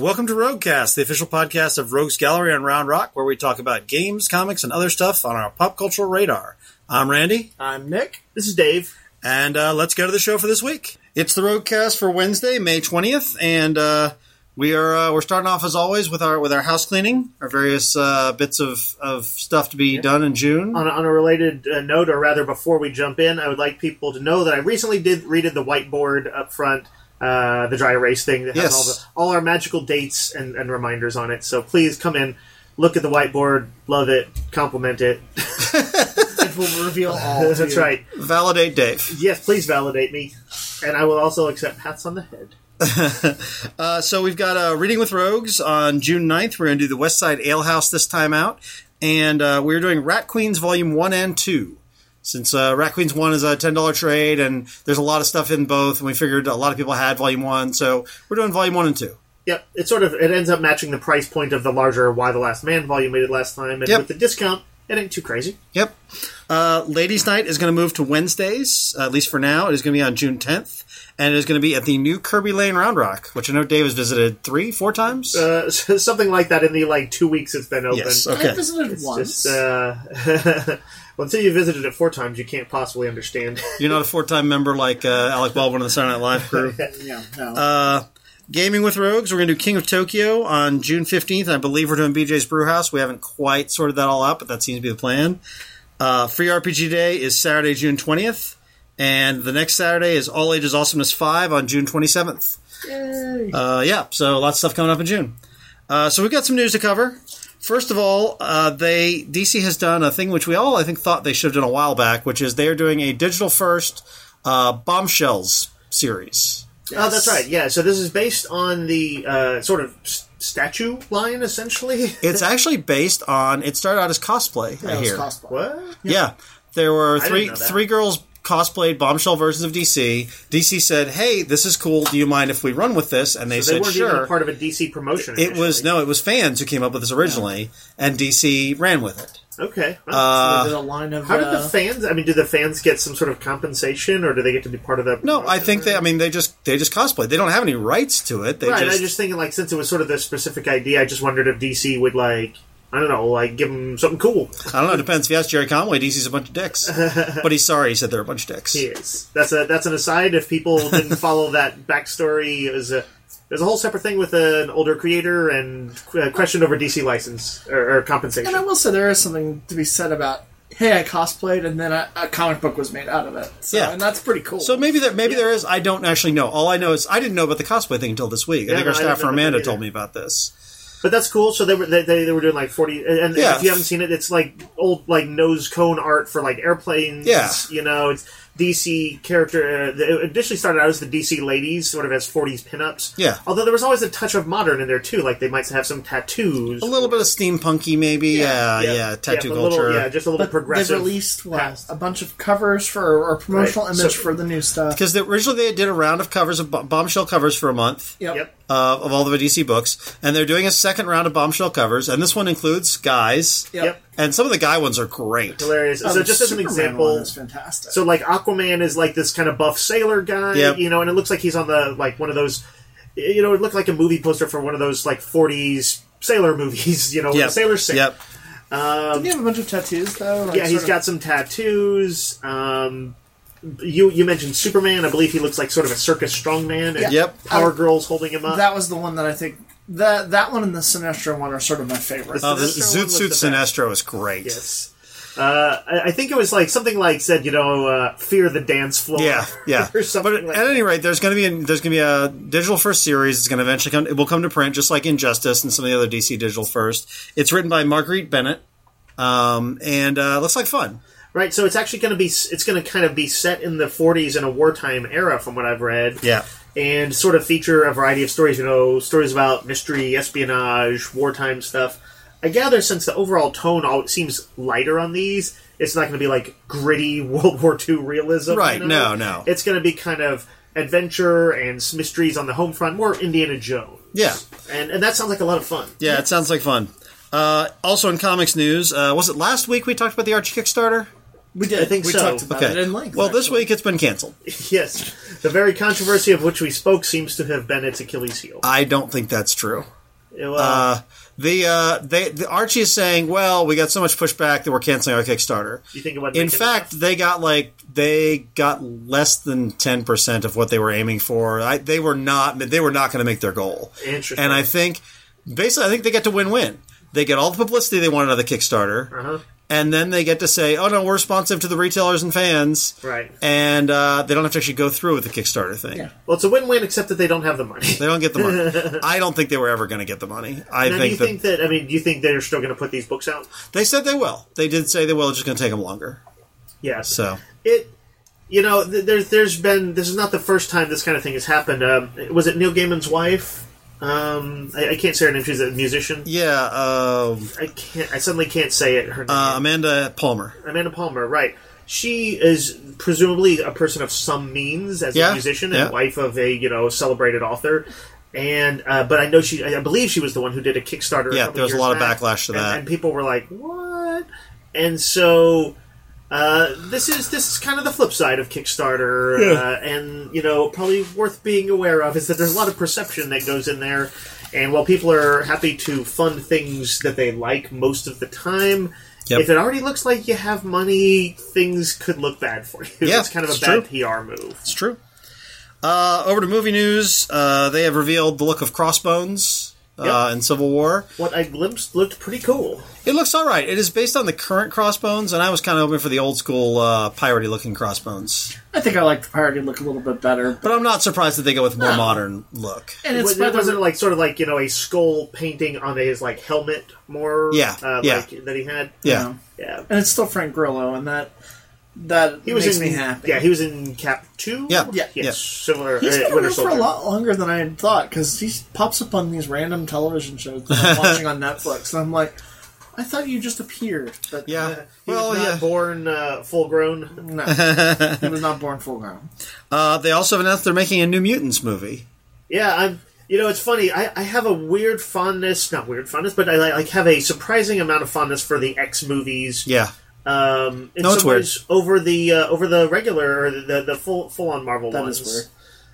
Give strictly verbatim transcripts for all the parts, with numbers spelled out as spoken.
Welcome to Roguecast, the official podcast of Rogues Gallery on Round Rock, where we talk about games, comics, and other stuff on our pop cultural radar. I'm Randy. I'm Nick. This is Dave. And uh, let's go to the show for this week. It's the Roguecast for Wednesday, May twentieth, and uh, we are uh, we're starting off as always with our with our house cleaning, our various uh, bits of, of stuff to be yeah. done in June. On a, on a related uh, note, or rather, before we jump in, I would like people to know that I recently did redid the whiteboard up front. Uh, the dry erase thing that has yes. all the all our magical dates and, and reminders on it. So please come in, look at the whiteboard, love it, compliment it. It will reveal all. That's you. right. Validate Dave. Yes, please validate me, and I will also accept pats on the head. uh, so we've got uh, Reading with Rogues on June ninth. We're going to do the West Side Ale House this time out, and uh, we're doing Rat Queens Volume One and Two. Since uh, Rat Queens one is a ten dollars trade, and there's a lot of stuff in both, and we figured a lot of people had Volume one, so we're doing Volume one and two. Yep, it sort of it ends up matching the price point of the larger Y the Last Man volume we did last time, and yep. with the discount, it ain't too crazy. Yep. Uh, Ladies' Night is going to move to Wednesdays, uh, at least for now. It is going to be on June tenth, and it is going to be at the new Kirby Lane Round Rock, which I know Dave has visited three, four times? Uh, something like that in the, like, two weeks it's been open. Yes, okay. I visited it's once. Just, uh... Well, until you visited it four times, you can't possibly understand. You're not a four-time member like uh, Alec Baldwin of the Saturday Night Live crew? yeah, no. Uh, Gaming with Rogues, we're going to do King of Tokyo on June fifteenth. I believe we're doing B J's Brewhouse. We haven't quite sorted that all out, but that seems to be the plan. Uh, Free R P G Day is Saturday, June twentieth. And the next Saturday is All Ages Awesomeness five on June twenty-seventh. Yay! Uh, yeah, so lots of stuff coming up in June. Uh, so we've got some news to cover. First of all, uh, they D C has done a thing which we all, I think, thought they should have done a while back, which is they are doing a digital-first uh, Bombshells series. Yes. Oh, that's right. Yeah, so this is based on the uh, sort of s- statue line, essentially. It's actually based on... It started out as cosplay, yeah, I hear. Cosplay. What? Yeah. yeah. There were I three didn't know that. three girls cosplayed Bombshell versions of D C. D C said, hey, this is cool. Do you mind if we run with this? And they so they said, weren't sure. even a part of a D C promotion. It initially. was... No, it was fans who came up with this originally, yeah. and D C ran with it. Okay. Well, Uh, so they did a line of, how did uh, the fans... I mean, do the fans get some sort of compensation, or do they get to be part of the... No, I think they... I mean, they just they just cosplayed. They don't have any rights to it. They right, just, I just thinking, like, since it was sort of the specific idea, I just wondered if D C would, like... I don't know, like, give them something cool. I don't know, it depends. If you ask Jerry Conway, D C's a bunch of dicks. But he's sorry, he said they're a bunch of dicks. He is. That's a that's an aside. If people didn't follow that backstory, it was a there's a whole separate thing with an older creator and a question over D C license or, or compensation. And I will say there is something to be said about, hey, I cosplayed, and then a, a comic book was made out of it. So, Yeah. and that's pretty cool. So maybe there, maybe Yeah. there is. I don't actually know. All I know is I didn't know about the cosplay thing until this week. I Yeah, think no, our I didn't staffer know about Amanda that told either. me about this. But that's cool. So they were they, they were doing like forty, and Yeah. if you haven't seen it, it's like old like nose cone art for like airplanes. Yeah. You know, it's D C character. Uh, it initially started out as the D C ladies, sort of as forties pinups. Yeah. Although there was always a touch of modern in there too. Like they might have some tattoos. A little bit of steampunky, maybe. Yeah, yeah, tattoo a culture. Little, yeah, just a little bit But progressive. they've released what, past. a bunch of covers for or promotional Right. image So- for the new stuff. Because originally they did a round of covers of Bo- Bombshell covers for a month. Yep. Yep. Uh, of all the D C books, and they're doing a second round of Bombshell covers, and this one includes guys, Yep. Yep. and some of the guy ones are great. Hilarious. Oh, so the just as an Superman example, one is fantastic. so like Aquaman is like this kind of buff sailor guy, Yep. you know, and it looks like he's on the like one of those, you know, it looked like a movie poster for one of those like forties sailor movies, you know, Yep. with sailor sing. Yep. Did he have a bunch of tattoos though? Like, Yeah, he's sort of- got some tattoos. Um, you you mentioned Superman. I believe he looks like sort of a circus strongman. And Yeah. Yep. Power Girls holding him up. That was the one that I think that that one and the Sinestro one are sort of my favorites. Oh, the Sinestro one Zoot was Suit the best. Sinestro is great. Yes. Uh, I I think it was like something like said, you know, uh, fear the dance floor. Yeah, yeah. or something But like at that. any rate, there's going to be a, there's going to be a digital first series. It's going to eventually come. It will come to print, just like Injustice and some of the other D C digital first. It's written by Marguerite Bennett, um, and uh, looks like fun. Right, so it's actually going to be, it's going to kind of be set in the forties in a wartime era, from what I've read. Yeah. And sort of feature a variety of stories, you know, stories about mystery, espionage, wartime stuff. I gather since the overall tone all seems lighter on these, it's not going to be like gritty World War Two realism. Right, you know? no, no. It's going to be kind of adventure and mysteries on the home front, more Indiana Jones. Yeah. And, and that sounds like a lot of fun. Yeah, it sounds like fun. Uh, also in comics news, uh, was it last week we talked about the Archie Kickstarter? We did. I think we so. talked about Okay. it in length. Well, this actually. week it's been canceled. Yes. The very controversy of which we spoke seems to have been its Achilles heel. I don't think that's true. Well, Uh, the uh, they the Archie is saying, well, we got so much pushback that we're canceling our Kickstarter. you think it would In fact, they got like they got less than ten percent of what they were aiming for. I, they were not they were not going to make their goal. Interesting. And I think basically, I think they get to win-win. They get all the publicity they wanted out of the Kickstarter, Uh-huh. and then they get to say, "Oh no, we're responsive to the retailers and fans." Right. And uh, they don't have to actually go through with the Kickstarter thing. Yeah. Well, it's a win-win, except that they don't have the money. They don't get the money. I don't think they were ever going to get the money. I Now, think do you that think that? I mean, do you think they're still going to put these books out? they said they will. They did say they will. It's just going to take them longer. Yes. So It, you know, th- there's there's been this is not the first time this kind of thing has happened. Um, was it Neil Gaiman's wife? Um, I, I can't say her name. She's a musician. yeah, uh, I can't. I suddenly can't say it. Her name. uh, Amanda Palmer. Amanda Palmer. Right. She is presumably a person of some means as Yeah, a musician yeah. and wife of a you know celebrated author. And uh, but I know she. I believe she was the one who did a Kickstarter. Yeah, a couple there was a years lot of back, backlash to and, that. and people were like, "What?" And so uh, this is this is kind of the flip side of Kickstarter, Yeah. uh, and you know, probably worth being aware of is that there's a lot of perception that goes in there. And while people are happy to fund things that they like most of the time, Yep. if it already looks like you have money, things could look bad for you. Yeah, it's kind of a it's bad true. P R move. It's true. Uh, over to movie news. Uh, they have revealed the look of Crossbones uh, in Civil War. What I glimpsed looked pretty cool. It looks all right. It is based on the current Crossbones, and I was kind of hoping for the old school uh, piratey looking Crossbones. I think I like the parody look a little bit better. But I'm not surprised that they go with a more No. modern look. And it's Was, by the- wasn't it like sort of like you know a skull painting on his like helmet more? Yeah, uh, yeah. Like, that he had. Yeah. know. Yeah, and it's still Frank Grillo, and that that he was makes in. me happy. Yeah, he was in Cap Two. Yeah. Yeah. yes, Yeah. similar. He's uh, been Winter around for a Soldier. lot longer than I had thought, because he pops up on these random television shows that I'm watching on Netflix, and I'm like, I thought you just appeared. But Yeah. He Well, was not yeah. born uh, full grown. no, he was not born full grown. Uh, they also announced they're making a New Mutants movie. Yeah, I'm. You know, it's funny. I, I have a weird fondness, not weird fondness, but I like have a surprising amount of fondness for the X movies. Yeah. Um, in No, it's some ways, over the uh, over the regular or the the full full on Marvel That ones. is weird.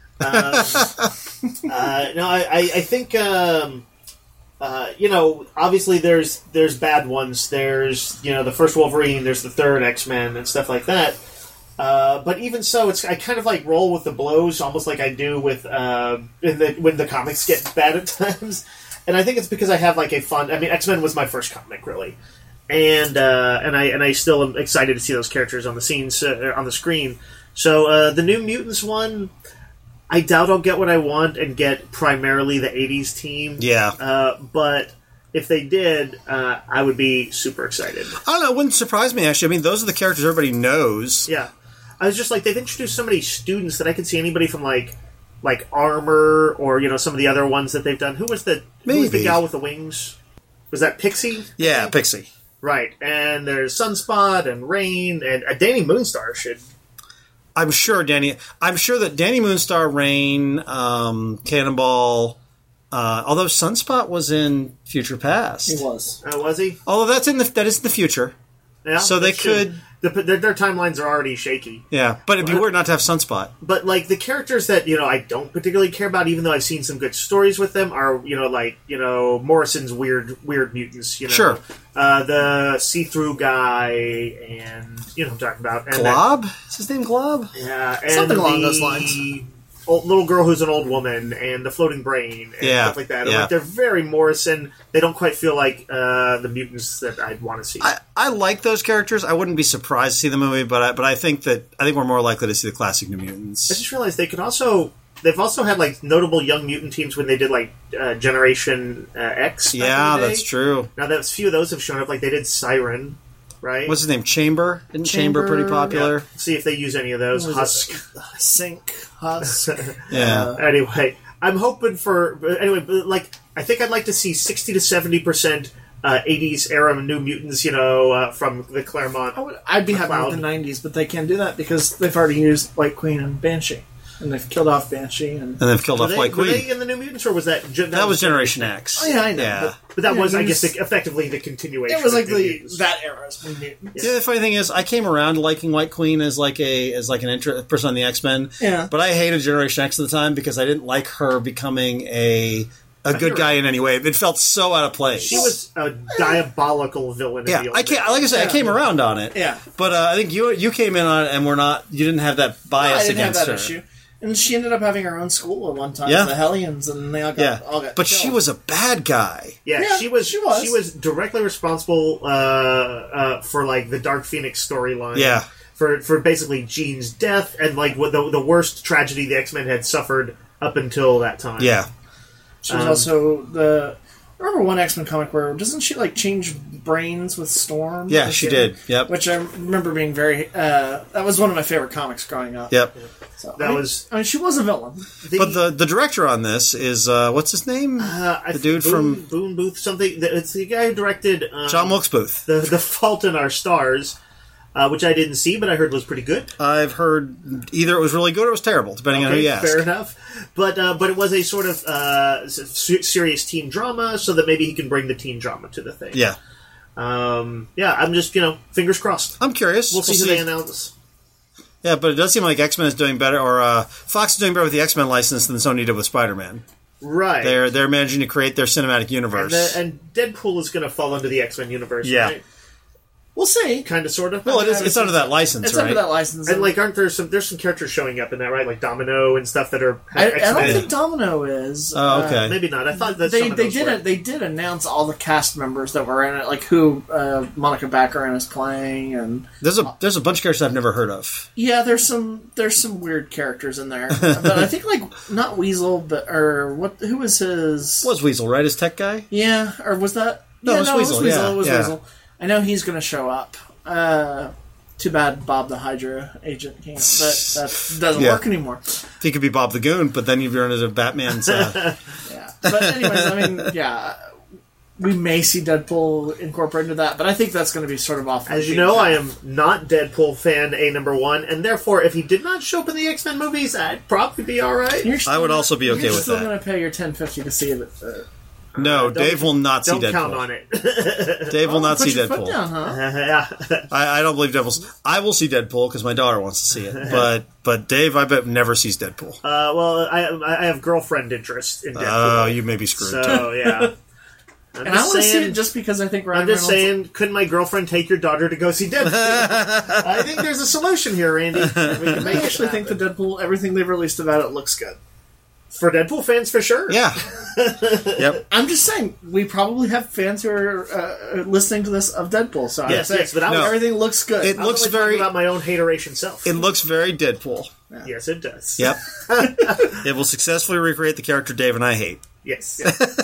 Um, uh, no, I I, I think um, uh, you know obviously there's there's bad ones. There's you know the first Wolverine. There's the third X Men and stuff like that. Uh, but even so, it's I kind of like roll with the blows, almost like I do with uh, in the, when the comics get bad at times. And I think it's because I have like a fun. I mean, X Men was my first comic, really, and uh, and I and I still am excited to see those characters on the scenes uh, on the screen. So uh, the New Mutants one, I doubt I'll get what I want and get primarily the eighties team. Yeah. Uh, but if they did, uh, I would be super excited. I don't know. It wouldn't surprise me, actually. I mean, those are the characters everybody knows. Yeah. I was just like, they've introduced so many students that I could see anybody from like like Armor or, you know, some of the other ones that they've done. Who was the who was the Maybe. gal with the wings? Was that Pixie? Yeah, Pixie. Right. And there's Sunspot and Rain and uh, Danny Moonstar should I'm sure Danny. I'm sure that Danny Moonstar, Rain, um, Cannonball. Uh, although Sunspot was in Future Past. He was. uh, was he? Although that's in the that is in the future. Yeah. So they that should- could- the, their, their timelines are already shaky. Yeah, but it'd be weird not to have Sunspot. But like the characters that you know I don't particularly care about, even though I've seen some good stories with them, are you know like you know Morrison's weird weird mutants. You know, Sure. Uh, the see-through guy, and you know what I'm talking about. And Glob? Is his name Glob? that- yeah, and Something along the those lines. Old, little girl who's an old woman, and the floating brain, and Yeah, stuff like that. And, yeah. like, they're very Morrison. They don't quite feel like uh, the mutants that I'd want to see. I, I like those characters. I wouldn't be surprised to see the movie, but I, but I think that I think we're more likely to see the classic New I Mutants. just realized they could also. They've also had like notable young mutant teams when they did like uh, Generation uh, X. back Yeah, in the day. that's true. Now, that few of those have shown up. Like they did Siren, right? What's his name? Chamber? Isn't Chamber, Chamber, pretty Yeah. popular? See if they use any of those. What was it? Husk. Sink, Husk. Yeah. Uh, Anyway, I'm hoping for. but Anyway, but, like I think I'd like to see sixty to seventy percent uh, eighties era New Mutants. You know, uh, from the Claremont. I would, I'd be happy McLeod. with the nineties, but they can't do that because they've already used White Queen and Banshee. And they've killed off Banshee. And And they've killed Were off they, White were Queen. they in the New Mutants, or was that that, That was Generation X. Oh, yeah, I know. Yeah. But, But that Yeah, was, I he guess, was- the, effectively the continuation. it was like of New the Mutants. that era's New Mutants. Yeah, the funny thing is, I came around to liking White Queen as like a as like an inter- person on the X Men. Yeah. But I hated Generation X at the time because I didn't like her becoming a a good guy in any way. It felt so out of place. She was a diabolical villain. Yeah, in the old I can't. days. Like I said, I came around on it. Yeah. but uh, I think you you came in on it, and we're not. You didn't have that bias I didn't have against that her. issue. And she ended up having her own school at one time, Yeah. the Hellions, and they all got, Yeah, all got but killed. she was a bad guy. Yeah, Yeah, she was. she was. She was directly responsible uh, uh, for like the Dark Phoenix storyline. Yeah. For for basically Jean's death and like what the the worst tragedy the X-Men had suffered up until that time. Yeah, She was Um, also the. I remember one X Men comic where doesn't she like change brains with Storm? yeah, she did. Yep, Which I remember being very. Uh, that was one of my favorite comics growing up. yep. So, That I mean, was- I mean, she was a villain. The, But the the director on this is uh, what's his name? uh, I the think dude Boone, from Boone Booth something. It's the guy who directed um, John Wilkes Booth. the the Fault in Our Stars, uh, which I didn't see, but I heard was pretty good. I've heard either it was really good or it was terrible, depending on who you ask. fair enough. But uh, but it was a sort of uh, s- serious teen drama, so that maybe he can bring the teen drama to the thing. Yeah, Um, yeah, I'm just, you know, fingers crossed. I'm curious. We'll see who they announce. Yeah, but it does seem like X-Men is doing better, or uh, Fox is doing better with the X-Men license than Sony did with Spider-Man. Right. They're they're managing to create their cinematic and, universe. the, and Deadpool is going to fall under the X-Men universe, Yeah. right? We'll see. Kind of, sort of. well, it is. It's under that license, It's right? under that license. And, like, aren't there some, there's some characters showing up in that, right? Like Domino and stuff that are I, I X-Men. don't think Domino is. Oh, okay. Uh, Maybe not. I thought that they some of they those did were. it. They did announce all the cast members that were in it, like who uh, Monica Baccarin is playing, and There's a there's a bunch of characters I've never heard of. yeah, there's some there's some weird characters in there. But I think like not Weasel, but or what? Who was his? Was Weasel right? His tech guy? Yeah, or was that? No, yeah, it was no, Weasel, It was Weasel. yeah, it was yeah. Weasel. I know he's going to show up. Uh, too bad Bob the Hydra agent can't. That, that doesn't Yeah. work anymore. He could be Bob the Goon, but then you've run into Batman's. Uh, Yeah. But anyways, I mean, yeah, we may see Deadpool incorporated into that, but I think that's going to be sort of off. the As you beaten know, path. I am not Deadpool fan A number one, and therefore, if he did not show up in the X-Men movies, I'd probably be all right. You're still, I would also be okay you're with still that. going to pay your ten fifty to see it. Uh, no, don't- Dave will not see Don't Deadpool. count on it. Dave will not put see your foot Deadpool. down, huh? yeah. I, I don't believe Deadpool's. I will see Deadpool because my daughter wants to see it. But but Dave, I bet never sees Deadpool. Uh, well, I, I have girlfriend interest in Oh, Deadpool. you may be screwed. So yeah. I'm And I just want to see saying. it just because I think Ryan I'm just Reynolds. saying, couldn't my girlfriend take your daughter to go see Deadpool? I think there's a solution here, Randy. We can I make it actually think the happen. Deadpool, everything they've released about it looks good. for Deadpool fans, for sure. Yeah. Yep. I'm just saying, we probably have fans who are uh, listening to this of Deadpool, so Yes, I'm yes, but I was- everything looks good. It I'm looks only talking very. about my own hateration self. It looks very Deadpool. Yes, it does. Yep. It will successfully recreate the character Dave and I hate. Yes.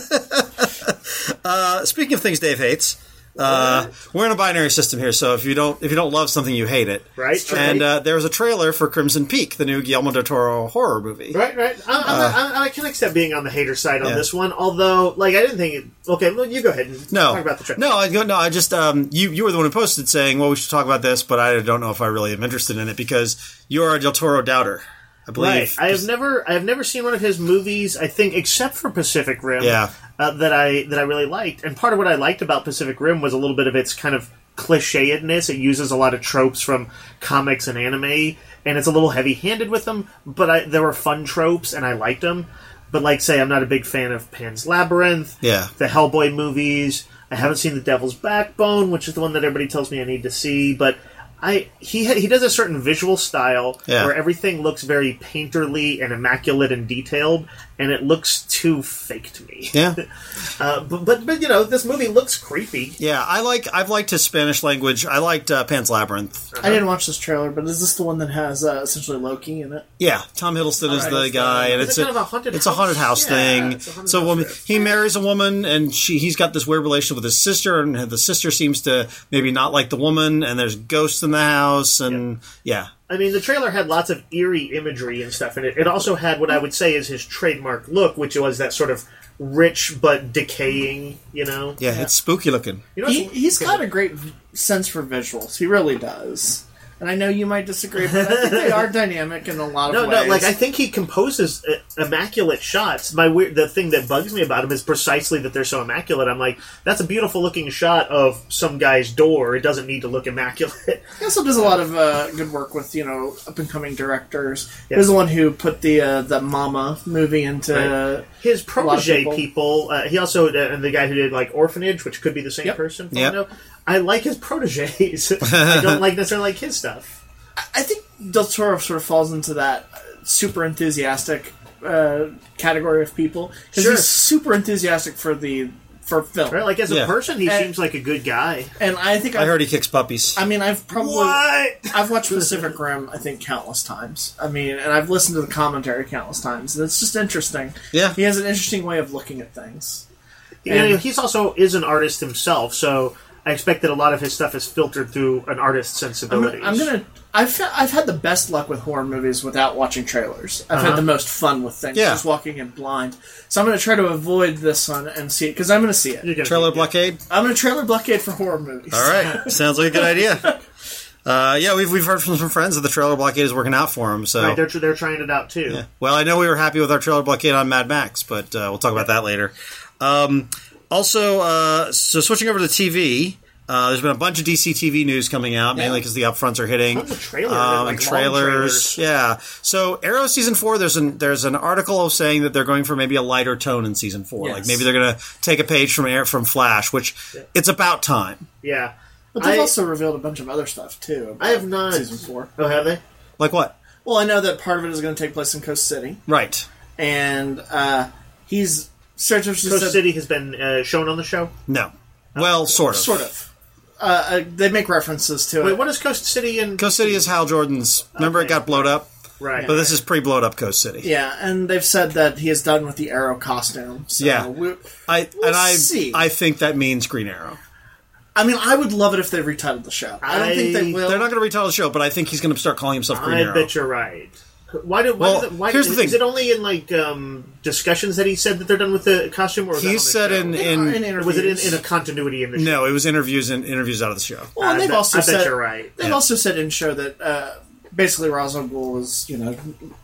Uh, speaking of things Dave hates, uh, we're in a binary system here. So if you don't if you don't love something, you hate it. Right. And uh, there was a trailer for Crimson Peak, the new Guillermo del Toro horror movie. Right, right. I, I'm, I, I can accept being on the hater side on Uh, yeah. this one, although, like, I didn't think. It, okay, well, you go ahead and No, talk about the trailer. no, I go, no. I just um, you you were the one who posted saying, "Well, we should talk about this," but I don't know if I really am interested in it because you are a Del Toro doubter, I believe. Right. I have never, I have never seen one of his movies. I think, except for Pacific Rim, Yeah. uh, that I that I really liked. And part of what I liked about Pacific Rim was a little bit of its kind of clichéedness. It uses a lot of tropes from comics and anime, and it's a little heavy-handed with them. But I, there were fun tropes, and I liked them. But like, say, I'm not a big fan of Pan's Labyrinth, Yeah. the Hellboy movies. I haven't seen The Devil's Backbone, which is the one that everybody tells me I need to see, but. I he he does a certain visual style Yeah. where everything looks very painterly and immaculate and detailed, and it looks too fake to me. Yeah. Uh, but, but but you know, this movie looks creepy. Yeah, I like. I've liked his Spanish language. I liked uh, Pan's Labyrinth. I didn't watch this trailer, but is this the one that has uh, essentially Loki in it? Yeah, Tom Hiddleston is Alright, the it's guy, the- and is it's it kind of a haunted it's a haunted house house? Yeah, thing. it's a haunted So a house woman, trip. he marries a woman, and she he's got this weird relationship with his sister, and the sister seems to maybe not like the woman, and there's ghosts in the house, and yeah, I mean, the trailer had lots of eerie imagery and stuff in it. It also had what I would say is his trademark look, which was that sort of rich but decaying. You know, yeah, it's spooky looking. You know, He, it's- he's got a great v- sense for visuals. He really does. And I know you might disagree, but I think they are dynamic in a lot of No, ways. no, like I think he composes uh, immaculate shots. My weird, the thing that bugs me about them is precisely that they're so immaculate. I'm like, that's a beautiful looking shot of some guy's door. It doesn't need to look immaculate. He also does a lot of uh, good work with, you know, up-and-coming directors. Yeah. He was the one who put the uh, the Mama movie into... Right. His protege people. people uh, he also, uh, the guy who did, like, Orphanage, which could be the same yep. person. Yep. I know. I like his proteges. I don't like necessarily like his stuff. I think Del Toro sort of falls into that super enthusiastic uh, category of people. Because sure. he's super enthusiastic for the... for film. Right, like as a yeah. person, he and, seems like a good guy. And I think I I've, heard he kicks puppies. I mean, I've probably what? I've watched Pacific Rim, I think, countless times. I mean, and I've listened to the commentary countless times. And it's just interesting. Yeah, he has an interesting way of looking at things. You know, he's also is an artist himself, so I expect that a lot of his stuff is filtered through an artist's sensibilities. I'm, I'm gonna. I've I've had the best luck with horror movies without watching trailers. I've uh-huh. had the most fun with things, yeah. just walking in blind. So I'm going to try to avoid this one and see it because I'm going to see it. Trailer blockade. I'm going to trailer blockade for horror movies. All right, sounds like a good idea. Uh, yeah, we've we've heard from some friends that the trailer blockade is working out for them. So right, they're they're trying it out too. Yeah. Well, I know we were happy with our trailer blockade on Mad Max, but uh, we'll talk about that later. Um, also, uh, so switching over to T V. Uh, there's been a bunch of D C T V news coming out, yeah. mainly because the upfronts are hitting. Tons of trailers, um, like trailers, trailers. Yeah. So Arrow season four, there's an there's an article saying that they're going for maybe a lighter tone in season four. Yes. Like maybe they're going to take a page from Air from Flash, which yeah. it's about time. Yeah. But they've I, also revealed a bunch of other stuff too. I have not season four. Oh, have they? Like what? Well, I know that part of it is going to take place in Coast City, right? And uh, he's Coast said, City has been uh, shown on the show. No. Well, sort of. Sort of. Uh, uh, they make references to Wait, it. what is Coast City? In Coast City is Hal Jordan's. Remember, okay. it got blowed up. Right. But this is pre-blowed up Coast City. Yeah, and they've said that he is done with the Arrow costume. So yeah. We'll, I we'll and I see. I think that means Green Arrow. I mean, I would love it if they retitled the show. I, I don't think they will. They're not going to retitle the show, but I think he's going to start calling himself Green I Arrow. I bet you're right. Why do? Why well, does it, why, here's the is, thing. Is it only in like um, discussions that he said that they're done with the costume, or he said in, in, in or was it in, in a continuity in the show? No, it was interviews and interviews out of the show. Well, and I they've bet, also I said bet you're right. They've yeah. also said in show that uh, basically Ra's al Ghul was you know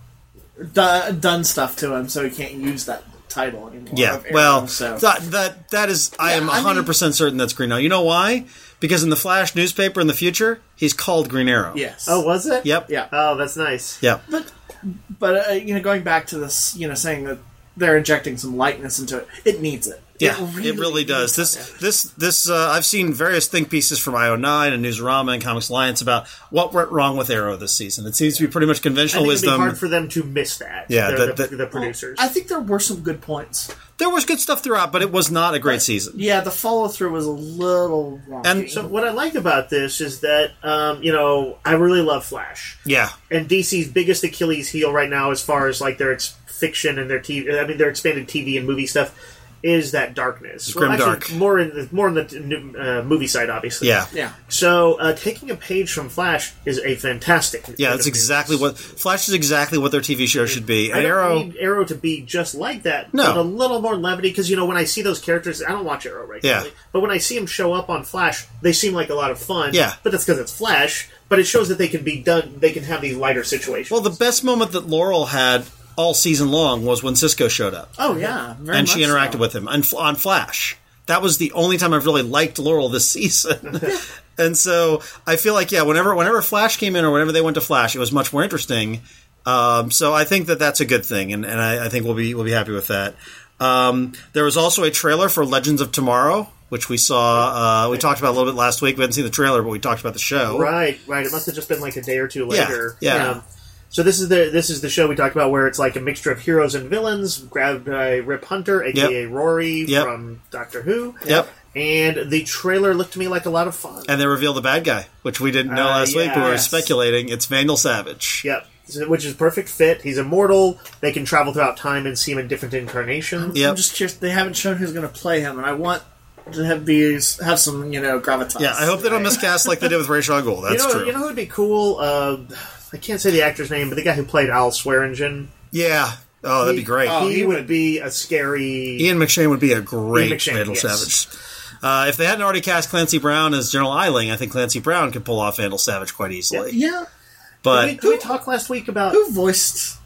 done, done stuff to him, so he can't use that title anymore. Yeah, Arrow, well, so. that that that is. I Yeah, am I one hundred percent mean, certain that's Green Arrow. You know why? Because in the Flash newspaper in the future, he's called Green Arrow. Yes. Oh, was it? Yep. Yeah. Oh, that's nice. Yep. But but uh, you know, going back to this, you know, saying that they're injecting some lightness into it, it needs it. Yeah, it really, it really does. This, it. this, this. Uh, I've seen various think pieces from I O nine and Newsarama and Comics Alliance about what went wrong with Arrow this season. It seems to be pretty much I conventional think wisdom. It'd be hard for them to miss that. Yeah, the, that- the, that- the producers. I think there were some good points. There was good stuff throughout, but it was not a great But, season. Yeah, the follow through was a little wrong. And- So what I like about this is that, um, you know, I really love Flash. Yeah, And D C's biggest Achilles heel right now, as far as like their ex- fiction and their T V, I mean their expanded T V and movie stuff, is that darkness. Grim actually, dark. More in the, more in the uh, movie side, obviously. yeah, yeah. So uh, taking a page from Flash is a fantastic. yeah. That's exactly what Flash is. Exactly what their T V show should be. I And don't Arrow. need Arrow to be just like that, No. but a little more levity. Because you know, when I see those characters, I don't watch Arrow regularly, Yeah. but when I see them show up on Flash, they seem like a lot of fun. Yeah. but that's because it's Flash. But it shows that they can be done. They can have these lighter situations. Well, the best moment that Laurel had all season long was when Cisco showed up. Oh yeah, very and she much interacted so. with him on, on Flash. That was the only time I've really liked Laurel this season. And so I feel like, yeah, whenever whenever Flash came in or whenever they went to Flash, it was much more interesting. Um, so I think that that's a good thing, and, and I, I think we'll be we'll be happy with that. Um, there was also a trailer for Legends of Tomorrow, which we saw. Uh, we talked about a little bit last week. We hadn't seen the trailer, but we talked about the show. Right, right. It must have just been like a day or two later. Yeah, yeah. Um, so this is the this is the show we talked about where it's like a mixture of heroes and villains, grabbed by Rip Hunter, aka Yep. Rory Yep. from Doctor Who. Yep. And the trailer looked to me like a lot of fun. And they revealed the bad guy, which we didn't know Uh, last week, but we were yes. speculating. It's Vandal Savage. Yep. So- Which is perfect fit. He's immortal. They can travel throughout time and see him in different incarnations. Yep. I'm just curious. They haven't shown who's going to play him, and I want to have these have some you know gravitas. Yeah, I hope they don't miscast like they did with Ra's al Ghul. That's you know, true. You know who would be cool? Uh, I can't say the actor's name, but the guy who played Al Swearingen. Yeah. Oh, that'd be great. Oh, he, he would would- be a scary. Ian McShane would be a great Ian McShane, Vandal yes. Savage. Uh, if they hadn't already cast Clancy Brown as General Eiling, I think Clancy Brown could pull off Vandal Savage quite easily. yeah. But Did we, did we talk last week about? Who voiced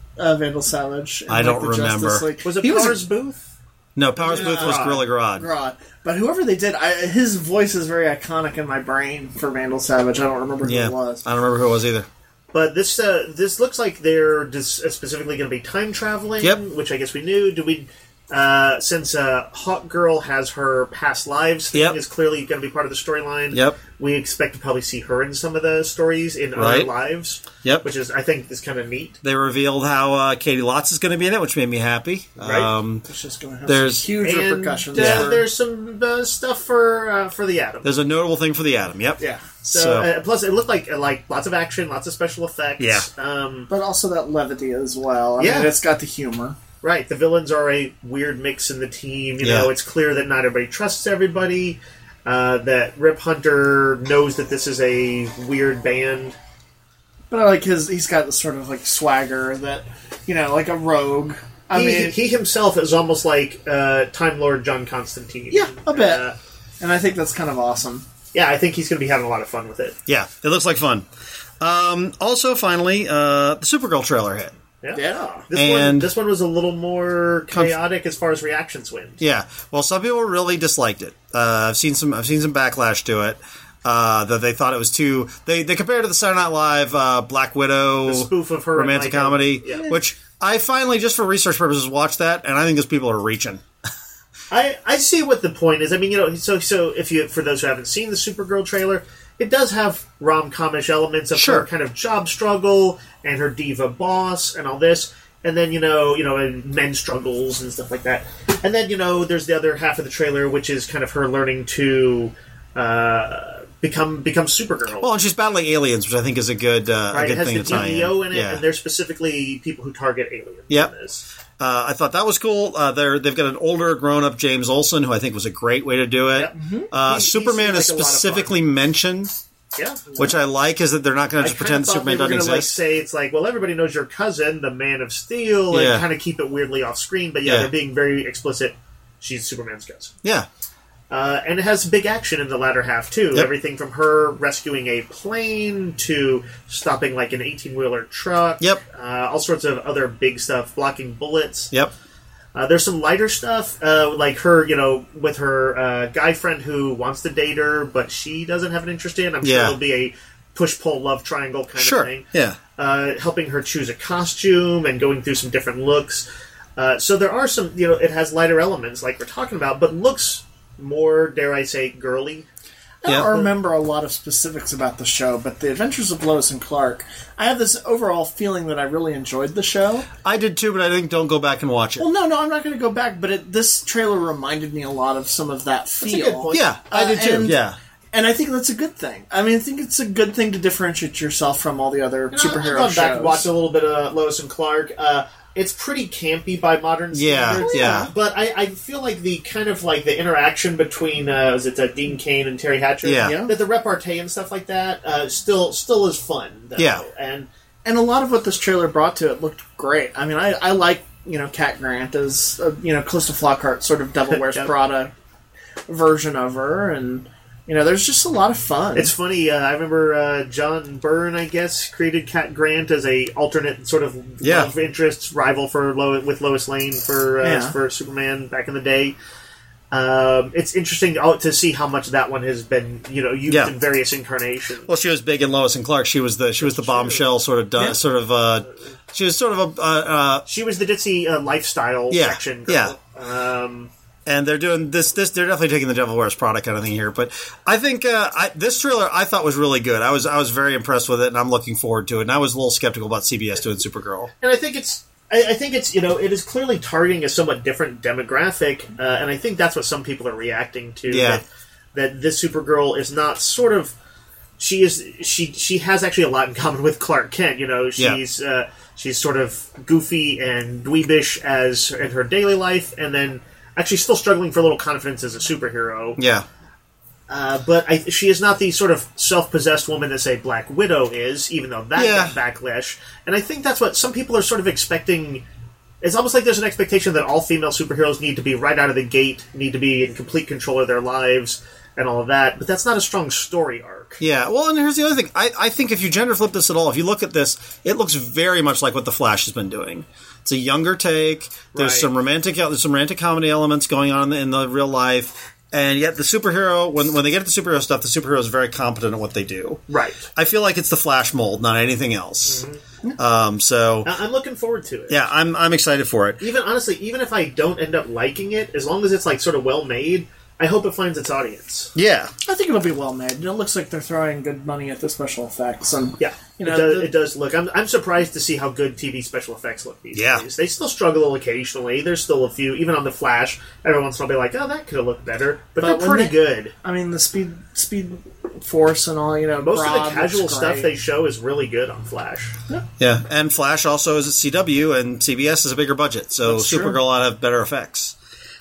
uh, Vandal Savage. in, I don't like, the remember. Justice League. Was it He Powers a- Booth? No, Powers Booth was Yeah. Gorilla Grodd. Grodd. But whoever they did, I, his voice is very iconic in my brain for Vandal Savage. I don't remember who Yeah, it was. I don't remember who it was either. But this uh, this looks like they're dis- specifically going to be time traveling, Yep. which I guess we knew. Do we? Uh, since uh, Hawk Girl has her past lives thing Yep. is clearly going to be part of the storyline. Yep. We expect to probably see her in some of the stories in Right. other lives. Yep. Which is, I think, is kind of neat. They revealed how uh, Katie Lotz is going to be in it, which made me happy. Right. Um, It's just going to have There's- some huge And repercussions. uh, Yeah. for- there's some uh, stuff for uh, for the Atom. there's a notable thing for the Atom. Yep. yeah. So, So- uh, plus, it looked like uh, like lots of action, lots of special effects. Yeah. Um, But also that levity as well. I Yeah. mean, it's got the humor. Right, the villains are a weird mix in the team. You Yeah. know, it's clear that not everybody trusts everybody. Uh, that Rip Hunter knows that this is a weird band. But I like his, he's got this sort of like swagger that, you know, like a rogue. I he, mean, he himself is almost like uh, Time Lord John Constantine. yeah, a bit. Uh, and I think that's kind of awesome. yeah, I think he's going to be having a lot of fun with it. Yeah, it looks like fun. Um, also, finally, uh, the Supergirl trailer hit. Yeah. Yeah. This one, And- this one was a little more chaotic as far as reactions went. Yeah, well, some people really disliked it. Uh, I've seen some. I've seen some backlash to it. Uh, that they thought it was too. They they compared it to the Saturday Night Live uh, Black Widow The spoof of her in, romantic like, a- comedy, yeah. which I finally, just for research purposes, watched that, and I think those people are reaching. I, I see what the point is. I mean, you know, so so if you for those who haven't seen the Supergirl trailer, it does have rom-comish elements of Sure. her kind of job struggle and her diva boss and all this, and then you know, you know, and men struggles and stuff like that. And then you know, there's the other half of the trailer, which is kind of her learning to uh, become become Supergirl. Well, and she's battling aliens, which I think is a good uh, a right? good It has thing the to tie D E O in. in it, Yeah. and they're specifically people who target aliens. Yep. in this. Uh, I thought that was cool. Uh, they're, they've got an older, grown-up James Olsen, who I think was a great way to do it. Yep. Uh, He- he Superman seems is like a lot of fun. specifically mentioned, Yeah. which I like, is that they're not going I to just kinda pretend thought Superman they were doesn't gonna, exist. Like, say it's like, well, everybody knows your cousin, the Man of Steel, Yeah. and kind of keep it weirdly off screen. But yeah, Yeah. they're being very explicit. She's Superman's cousin, Yeah, uh, and it has big action in the latter half too. Yep. Everything from her rescuing a plane to stopping like an eighteen-wheeler truck. Yep. Uh, all sorts of other big stuff, blocking bullets. yep. Uh, there's some lighter stuff, uh, like her, you know, with her uh, guy friend who wants to date her, but she doesn't have an interest in. I'm sure Yeah. there'll be a push-pull love triangle kind Sure. of thing. Yeah. Uh, helping her choose a costume and going through some different looks. Uh, so there are some, you know, it has lighter elements like we're talking about, but looks more, dare I say, girly. I Yeah. don't remember a lot of specifics about the show, but The Adventures of Lois and Clark, I have this overall feeling that I really enjoyed the show. I did too, but I think don't go back and watch it. Well, no, no, I'm not going to go back, but it, this trailer reminded me a lot of some of that a feel. good point. Yeah, I Uh, did too. and- Yeah. And I think that's a good thing. I mean, I think it's a good thing to differentiate yourself from all the other You know, superhero I've gone shows. back and watched a little bit of Lois and Clark. Uh, it's pretty campy by modern Yeah, standards. yeah. But I, I feel like the kind of like the interaction between uh, was it uh, Dean Cain and Terry Hatcher? Yeah. Yeah. That the repartee and stuff like that uh, still still is fun. Though. Yeah. And And a lot of what this trailer brought to it looked great. I mean, I, I like, you know, Cat Grant as, uh, you know, Calista Flockhart sort of Devil Wears Yep. Prada version of her, and, you know, there's just a lot of fun. it's funny. Uh, I remember uh, John Byrne, I guess, created Cat Grant as a alternate sort of Yeah. love interest rival for Lo- with Lois Lane for uh, Yeah. for Superman back in the day. Um, it's interesting to, to see how much that one has been, you know, used Yeah. in various incarnations. Well, she was big in Lois and Clark. She was the she was the bombshell sort of du- Yeah. sort of uh, she was sort of a uh, uh, She was the ditzy uh, lifestyle Yeah, section girl. Um, and they're doing this. This they're definitely taking the Devil Wears Prada kind of thing here. But I think uh, I, this trailer I thought was really good. I was I was very impressed with it, and I'm looking forward to it. And I was a little skeptical about C B S doing Supergirl. and I think it's, I, I think it's, you know, it is clearly targeting a somewhat different demographic, uh, and I think that's what some people are reacting to. Yeah. That, that this Supergirl is not sort of, she is, she she has actually a lot in common with Clark Kent. You know, Yeah. she's uh, she's sort of goofy and dweebish as in her daily life, and then actually still struggling for a little confidence as a superhero. Yeah, Uh, but I, she is not the sort of self-possessed woman that, say, Black Widow is, even though that Yeah. got backlash. And I think that's what some people are sort of expecting. It's almost like there's an expectation that all female superheroes need to be right out of the gate, need to be in complete control of their lives, and all of that. But that's not a strong story arc. work. Yeah, well, and here's the other thing. I, I think if you gender flip this at all, if you look at this, it looks very much like what The Flash has been doing. It's a younger take. There's Right. some romantic, there's some romantic comedy elements going on in the, in the real life, and yet the superhero, when when they get to the superhero stuff, the superhero is very competent at what they do. Right. I feel like it's the Flash mold, not anything else. Mm-hmm. Um, so I- I'm looking forward to it. yeah, I'm I'm excited for it. Even honestly, even if I don't end up liking it, as long as it's like sort of well made, I hope it finds its audience. Yeah, I think it'll be well made. It looks like they're throwing good money at the special effects. And Yeah, You know, it, does, the- it does look. I'm, I'm surprised to see how good T V special effects look these Yeah. days. They still struggle occasionally. There's still a few, even on the Flash. Every once in a while, I'll be like, "Oh, that could have looked better," but, But they're when pretty they- good. I mean, the speed speed force and all, you know, Most Grodd of the casual looks stuff great. they show is really good on Flash. yeah, and Flash also is at C W, and C B S is a bigger budget, so That's true. Supergirl ought to have better effects.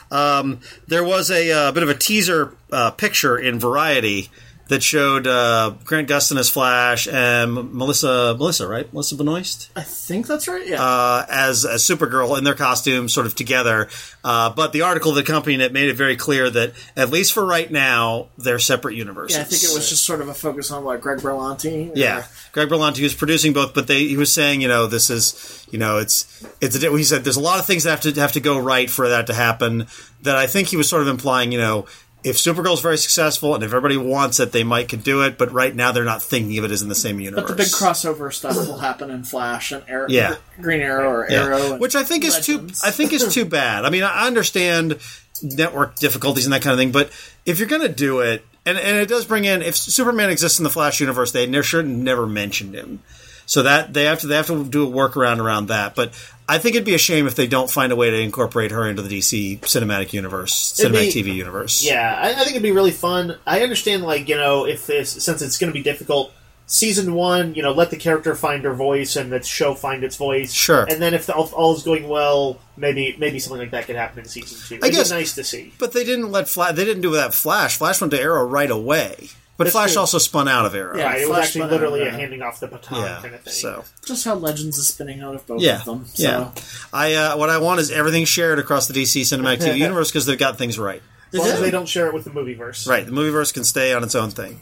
Um, there was a uh, bit of a teaser uh, picture in Variety that showed uh, Grant Gustin as Flash and Melissa, Melissa, right? Melissa Benoist I think that's right. Yeah. uh, as as Supergirl in their costumes, sort of together. Uh, but the article that accompanied it made it very clear that at least for right now, they're separate universes. yeah, I think it was just sort of a focus on what Greg Berlanti. Yeah, Greg Berlanti was producing both, but they he was saying, you know, this is, you know, it's it's a, he said there's a lot of things that have to have to go right for that to happen. That I think he was sort of implying, you know, if Supergirl's very successful and if everybody wants it, they might could do it, but right now they're not thinking of it as in the same universe. But the big crossover stuff will happen in Flash and Arrow, Yeah. Green Arrow or Yeah. Arrow, and which I think is too. Legends. I think is too bad. I mean, I understand network difficulties and that kind of thing, but if you're going to do it, and and it does bring in, if Superman exists in the Flash universe, they ne- should never mentioned him. So that they have to they have to do a workaround around that. But I think it'd be a shame if they don't find a way to incorporate her into the D C cinematic universe, It'd cinematic be- T V universe. Yeah, I, I think it'd be really fun. I understand, like, you know, if this, since it's going to be difficult, season one, you know, let the character find her voice and the show find its voice. Sure. And then if the, all, all is going well, maybe maybe something like that could happen in season two. It'd guess- be nice to see. But they didn't let Flash. They didn't do that. Flash. Flash went to Arrow right away. But That's Flash true. also spun out of Arrow. Yeah. Right, it was Flash actually spun literally out, a yeah. handing off the baton Yeah. kind of thing. So. just how Legends is spinning out of both Yeah, of them. So. yeah. I uh, what I want is everything shared across the D C cinematic T V universe because they've got things right. As long as they don't share it with the movieverse. Right, the movieverse can stay on its own thing.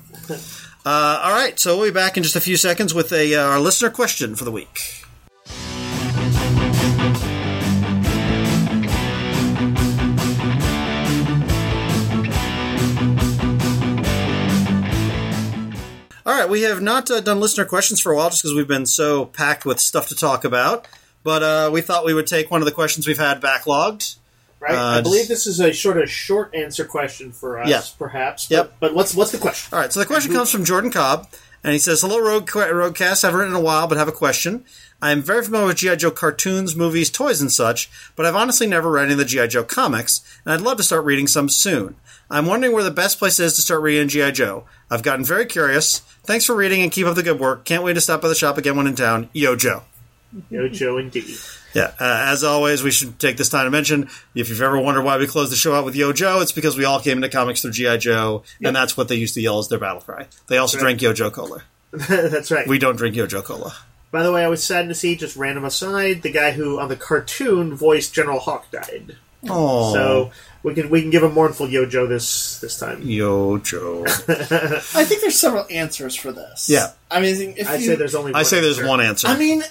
Uh, all right, so we'll be back in just a few seconds with a uh, our listener question for the week. All right, we have not uh, done listener questions for a while just because we've been so packed with stuff to talk about. But uh, we thought we would take one of the questions we've had backlogged. Right? Uh, I believe this is a sort of short answer question for us, Yeah. perhaps. Yep. But, but what's what's the question? All right, so the question comes from Jordan Cobb, and he says, "Hello, Rogue Roguecast. I haven't written in a while, but have a question. I am very familiar with G I. Joe cartoons, movies, toys, and such, but I've honestly never read any of the G I. Joe comics, and I'd love to start reading some soon. I'm wondering where the best place is to start reading G I. Joe. I've gotten very curious. Thanks for reading and keep up the good work. Can't wait to stop by the shop again when in town. Yo, Joe." Yo, Joe, indeed. Yeah, uh, as always, we should take this time to mention, if you've ever wondered why we closed the show out with Yo Joe, it's because we all came into comics through G I. Joe, and that's what they used to yell as their battle cry. They also Right. drank Yo Joe Cola. That's right. We don't drink Yo Joe Cola. By the way, I was saddened to see, just random aside, the guy who on the cartoon voiced General Hawk died. Oh, So we can we can give a mournful Yo Joe this this time. Yo Joe. I think there's several answers for this. Yeah. I mean, if I'd you, say there's only. I one say there's answer. one answer. I mean,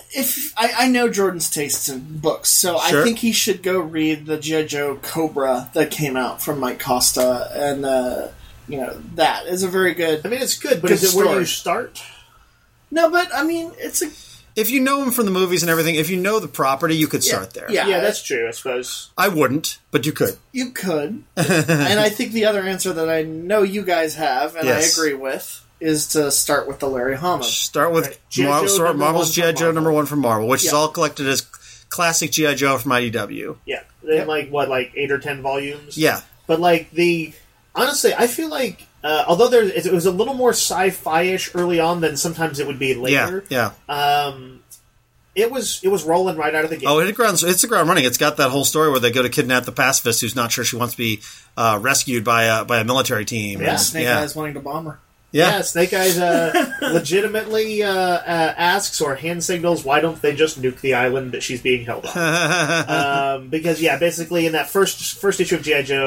if I, I know Jordan's tastes in books, so Sure. I think he should go read the G I. Joe Cobra that came out from Mike Costa, and uh, you know that is a very good. I mean, it's good, but Good is it where story. you start? No, but I mean, it's a if you know him from the movies and everything, if you know the property, you could start there. yeah. Yeah, that's true. I suppose. I wouldn't, but you could. You could, and I think the other answer that I know you guys have, and Yes. I agree with, is to start with the Larry Hama. Start with Right. G I. Mar- Joe start number Marvel's one G I. from Joe Marvel. number one from Marvel, which is Yeah. all collected as classic G I. Joe from I D W. Yeah, in like what, like eight or ten volumes. Yeah. But like the honestly, I feel like uh, although there it was a little more sci-fi-ish early on than sometimes it would be Yeah, later. yeah. Um, it was it was rolling right out of the gate. Oh, it grounds, it's the ground running. It's got that whole story where they go to kidnap the pacifist who's not sure she wants to be uh, rescued by a, by a military team. Yeah. And- Snake yeah. Eyes wanting to bomb her. Yeah. Yeah, Snake Eyes uh, legitimately uh, uh, asks or hand signals, why don't they just nuke the island that she's being held on? um, because, yeah, basically in that first first issue of G I. Joe,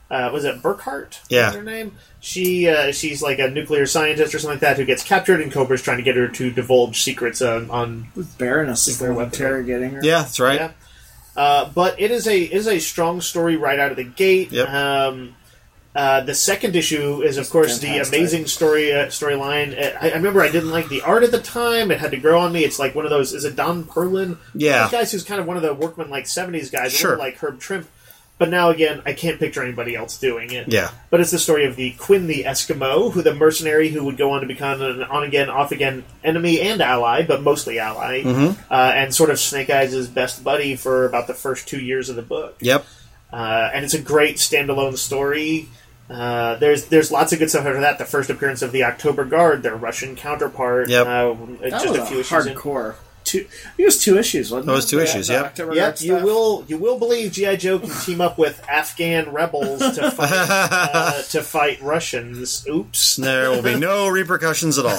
uh, was it Burkhart? Yeah. Was her name? She uh, she's like a nuclear scientist or something like that who gets captured, and Cobra's trying to get her to divulge secrets uh, on With Baroness is the one interrogating her. Yeah, that's right. Yeah. Uh, but it is a it is a strong story right out of the gate. Yep. Um, uh, the second issue is, of course, fantastic. the amazing story uh, storyline. I, I remember I didn't like the art at the time. It had to grow on me. It's like one of those. Is it Don Perlin? Yeah. One of those guys who's kind of one of the workman like seventies guys, a Sure. little like Herb Trimp. But now again, I can't picture anybody else doing it. Yeah. But it's the story of the Quinn the Eskimo, who the mercenary who would go on to become an on again, off again enemy and ally, but mostly ally, Mm-hmm. uh, and sort of Snake Eyes' best buddy for about the first two years of the book. Yep. Uh, and it's a great standalone story. Uh, there's there's lots of good stuff after that. The first appearance of the October Guard, their Russian counterpart. Yep. Uh, That just was a a few issues in. hardcore. Two, I think it was two issues, wasn't it? It was two The- issues, the yep. October Yep, Guard you stuff? will you will believe G I. Joe can team up with Afghan rebels to fight uh, to fight Russians. Oops, There will be no repercussions at all.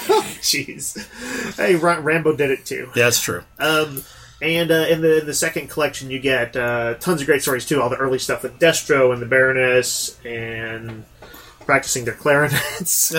jeez. Hey, Ra- Rambo did it too. Yeah, that's true. Um, and uh, in the in the second collection, you get uh, tons of great stories too. All the early stuff with Destro and the Baroness and practicing their clarinets.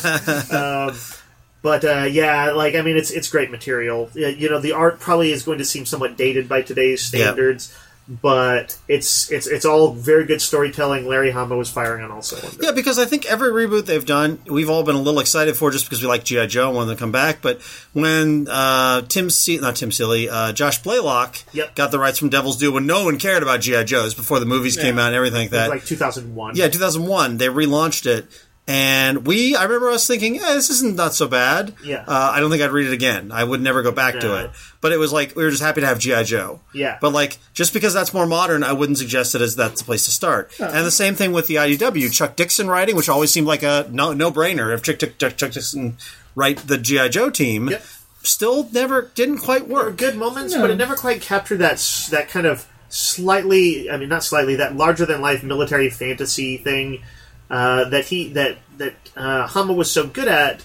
um, but uh, yeah, like I mean, it's it's great material. Yeah, you know, the art probably is going to seem somewhat dated by today's standards, but it's it's it's all very good storytelling. Larry Hama was firing on all cylinders. Yeah, because I think every reboot they've done, we've all been a little excited for just because we like G I. Joe and wanted to come back. But when uh, Tim Se- not Tim Seeley, uh, Josh Blaylock Yep. got the rights from Devil's Due when no one cared about G I. Joes before the movies came out and everything like It was that. like two thousand one. Yeah, two thousand one, they relaunched it. And we, I remember us thinking, yeah, this isn't not so bad. Yeah. Uh, I don't think I'd read it again. I would never go back No. to it. But it was like, we were just happy to have G I. Joe. Yeah. But like, just because that's more modern, I wouldn't suggest it as that's the place to start. And the same thing with the I D W. Chuck Dixon writing, which always seemed like a no, no-brainer. If Chuck, Chuck, Chuck, Chuck Dixon write the G I. Joe team, Yep. still never, didn't quite There were work. good moments, but it never quite captured that s- that kind of slightly, I mean, not slightly, that larger than life military fantasy thing uh, that he that that uh, Hama was so good at.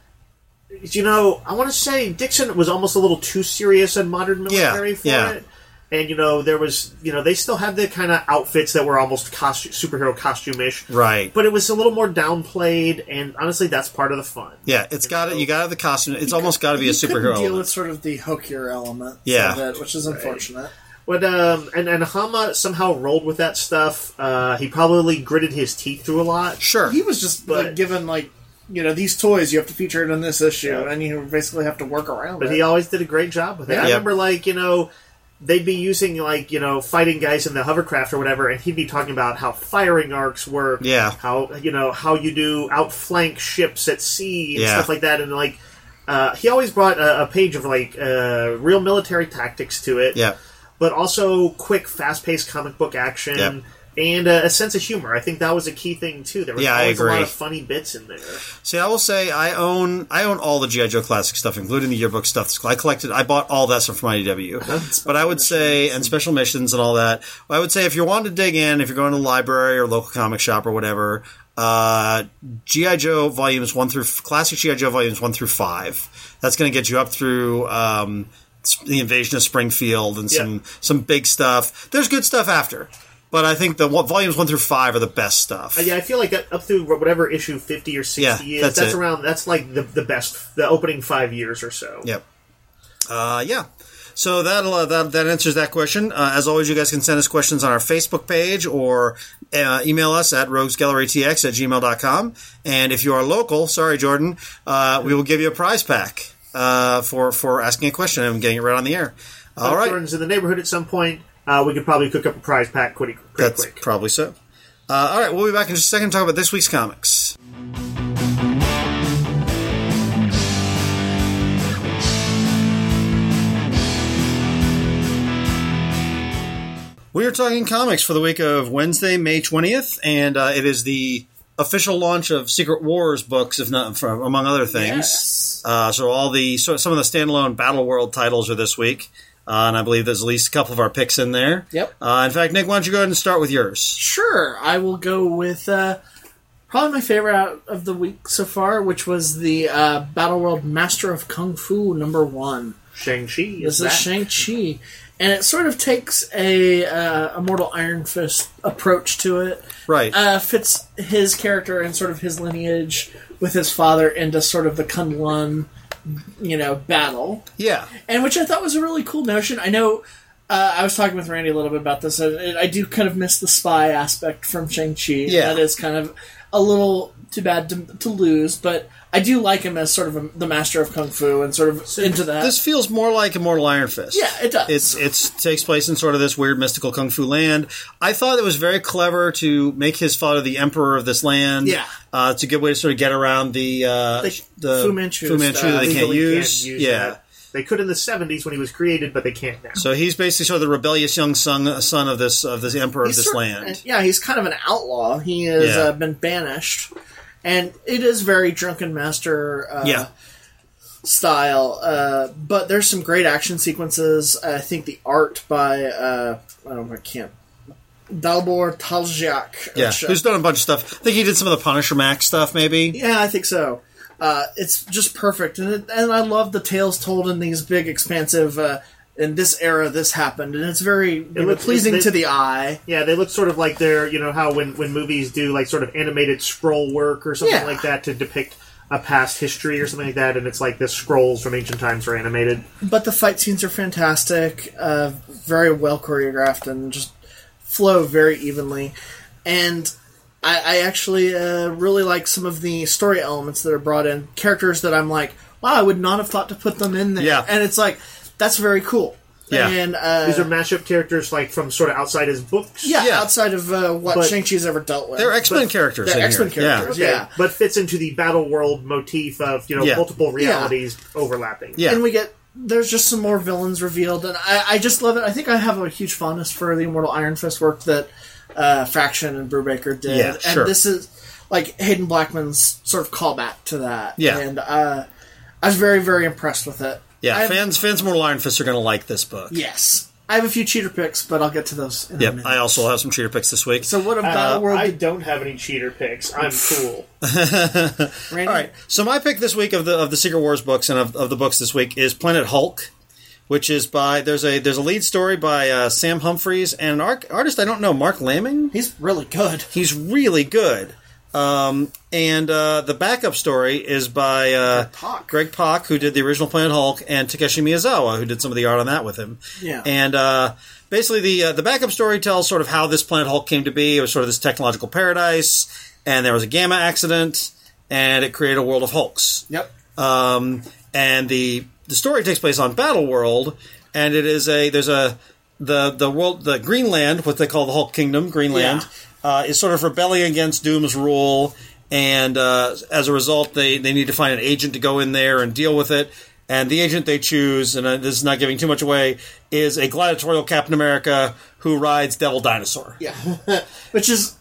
You know, I want to say Dixon was almost a little too serious and modern military Yeah, for yeah. it. And you know, there was you know they still had the kind of outfits that were almost costu- superhero costume-ish, Right. but it was a little more downplayed. And honestly, that's part of the fun. Yeah, it's got to, you got to have the costume. It's almost got to be a You couldn't superhero. deal element. with sort of the hookier element, Yeah. of it, which is unfortunate. But um, and and Hama somehow rolled with that stuff. Uh, he probably gritted his teeth through a lot. Sure. He was just But- like given like you know these toys you have to feature it in this issue, Yeah. and you basically have to work around But it. he always did a great job with it. Yeah. I Yep. remember, like, you know, they'd be using, like, you know, fighting guys in the hovercraft or whatever, and he'd be talking about how firing arcs work. Yeah. How, you know, how you do outflank ships at sea and Yeah. stuff like that. And, like, uh, he always brought a, a page of, like, uh, real military tactics to it. Yeah. But also quick, fast-paced comic book action. Yep. And uh, a sense of humor. I think that was a key thing, too. There was Yeah, I always a lot agree. of funny bits in there. See, I will say I own I own all the G I. Joe classic stuff, including the yearbook stuff. I collected, I bought all that stuff from I D W. But I would say, and special missions and all that. I would say if you're wanting to dig in, if you're going to the library or local comic shop or whatever, uh, G I. Joe volumes one through classic G I. Joe volumes one through five. That's going to get you up through. Um, the Invasion of Springfield and some, Yeah. some big stuff. There's good stuff after. But I think the one- volumes one through five are the best stuff. Uh, yeah, I feel like up through whatever issue fifty or sixty Yeah, is, that's that's, it. around. That's like the the best, the opening five years or so. Yep. Uh, yeah. So that'll, uh, that that answers that question. Uh, as always, you guys can send us questions on our Facebook page or uh, email us at roguesgallerytx at gmail dot com. And if you are local, sorry, Jordan, uh, we will give you a prize pack uh, for, for asking a question and getting it right on the air. All If right. Jordan's in the neighborhood at some point. Uh, we could probably cook up a prize pack pretty, pretty That's quick. probably so. Uh, all right. We'll be back in just a second to talk about this week's comics. We are talking comics for the week of Wednesday, May twentieth, and uh, it is the official launch of Secret Wars books, if not from, among other things. Yes. Uh, so all the so some of the standalone Battle World titles are this week, uh, and I believe there's at least a couple of our picks in there. Yep. Uh, in fact, Nick, why don't you go ahead and start with yours? Sure, I will go with uh, probably my favorite out of the week so far, which was the uh, Battle World Master of Kung Fu number one. Shang-Chi This is is that. Shang-Chi. and it sort of takes a uh, Immortal Iron Fist approach to it. Right. Uh, fits his character and sort of his lineage with his father into sort of the Kunlun, you know, battle. Yeah. And which I thought was a really cool notion. I know uh, I was talking with Randy a little bit about this. I, I do kind of miss the spy aspect from Shang-Chi. Yeah. That is kind of a little too bad to, to lose, but I do like him as sort of a, the master of Kung Fu and sort of into that. This feels more like Immortal Iron Fist. Yeah, it does. It's it's takes place in sort of this weird mystical Kung Fu land. I thought it was very clever to make his father the emperor of this land. Yeah. Uh, it's a good way to sort of get around the uh, The the Fu Manchu Fu Manchu stuff. that they can't Legally use. can't use yeah. that. They could in the seventies when he was created, but they can't now. So he's basically sort of the rebellious young son, son of this of this emperor He's of this sort- land. Yeah, he's kind of an outlaw. He has Yeah. uh, been banished. And it is very Drunken Master uh, Yeah. style, uh, but there's some great action sequences. I think the art by, uh, oh, I can't, Dalbor Taljiak. Yeah, which, uh, who's done a bunch of stuff. I think he did some of the Punisher Max stuff, maybe. Yeah, I think so. Uh, it's just perfect, and it, and I love the tales told in these big, expansive. Uh, in this era, this happened, and it's very you know, looks- pleasing they- to the eye. Yeah, they look sort of like they're, you know, how when, when movies do like sort of animated scroll work or something Yeah. like that to depict a past history or something like that, and it's like the scrolls from ancient times are animated. But the fight scenes are fantastic, uh, very well choreographed, and just flow very evenly. And I, I actually uh, really like some of the story elements that are brought in. Characters that I'm like, wow, I would not have thought to put them in there. Yeah. And it's like, that's very cool. Yeah. And, uh, These are mashup characters like from sort of outside his books. yeah, Yeah. outside of uh, what But- Shang-Chi's ever dealt with. They're X-Men But characters. They're in X-Men here. characters. Okay, Yeah. but fits into the battle world motif of, you know, Yeah. multiple realities overlapping. Yeah. And we get there's just some more villains revealed, and I, I just love it. I think I have a huge fondness for the Immortal Iron Fist work that uh, Faction and Brubaker did. Yeah, and sure. this is like Hayden Blackman's sort of callback to that. Yeah. And uh, I was very, very impressed with it. Yeah, I have- fans fans of Mortal Iron Fist are going to like this book. Yes. I have a few cheater picks, but I'll get to those in a Yep, minute. I also have some cheater picks this week. so what of Uh, Battle World? I don't have any cheater picks. I'm cool. Randy? All right, so my pick this week of the of the Secret Wars books and of, of the books this week is Planet Hulk, which is by there's a there's a lead story by uh, Sam Humphries and an art, artist I don't know, Mark Lamming. He's really good. He's really good. Um, and uh, the backup story is by uh, Pak. Greg Pak, who did the original Planet Hulk, and Takeshi Miyazawa, who did some of the art on that with him. Yeah. And uh, basically, the uh, the backup story tells sort of how this Planet Hulk came to be. It was sort of this technological paradise, and there was a gamma accident, and it created a world of Hulks. Yep. Um, and the the story takes place on Battle World, and it is a there's a the the world the Greenland, what they call the Hulk Kingdom, Greenland, Yeah. uh, is sort of rebelling against Doom's rule, and uh, as a result, they they need to find an agent to go in there and deal with it. And the agent they choose, and uh, this is not giving too much away, is a gladiatorial Captain America who rides Devil Dinosaur. Yeah. Which is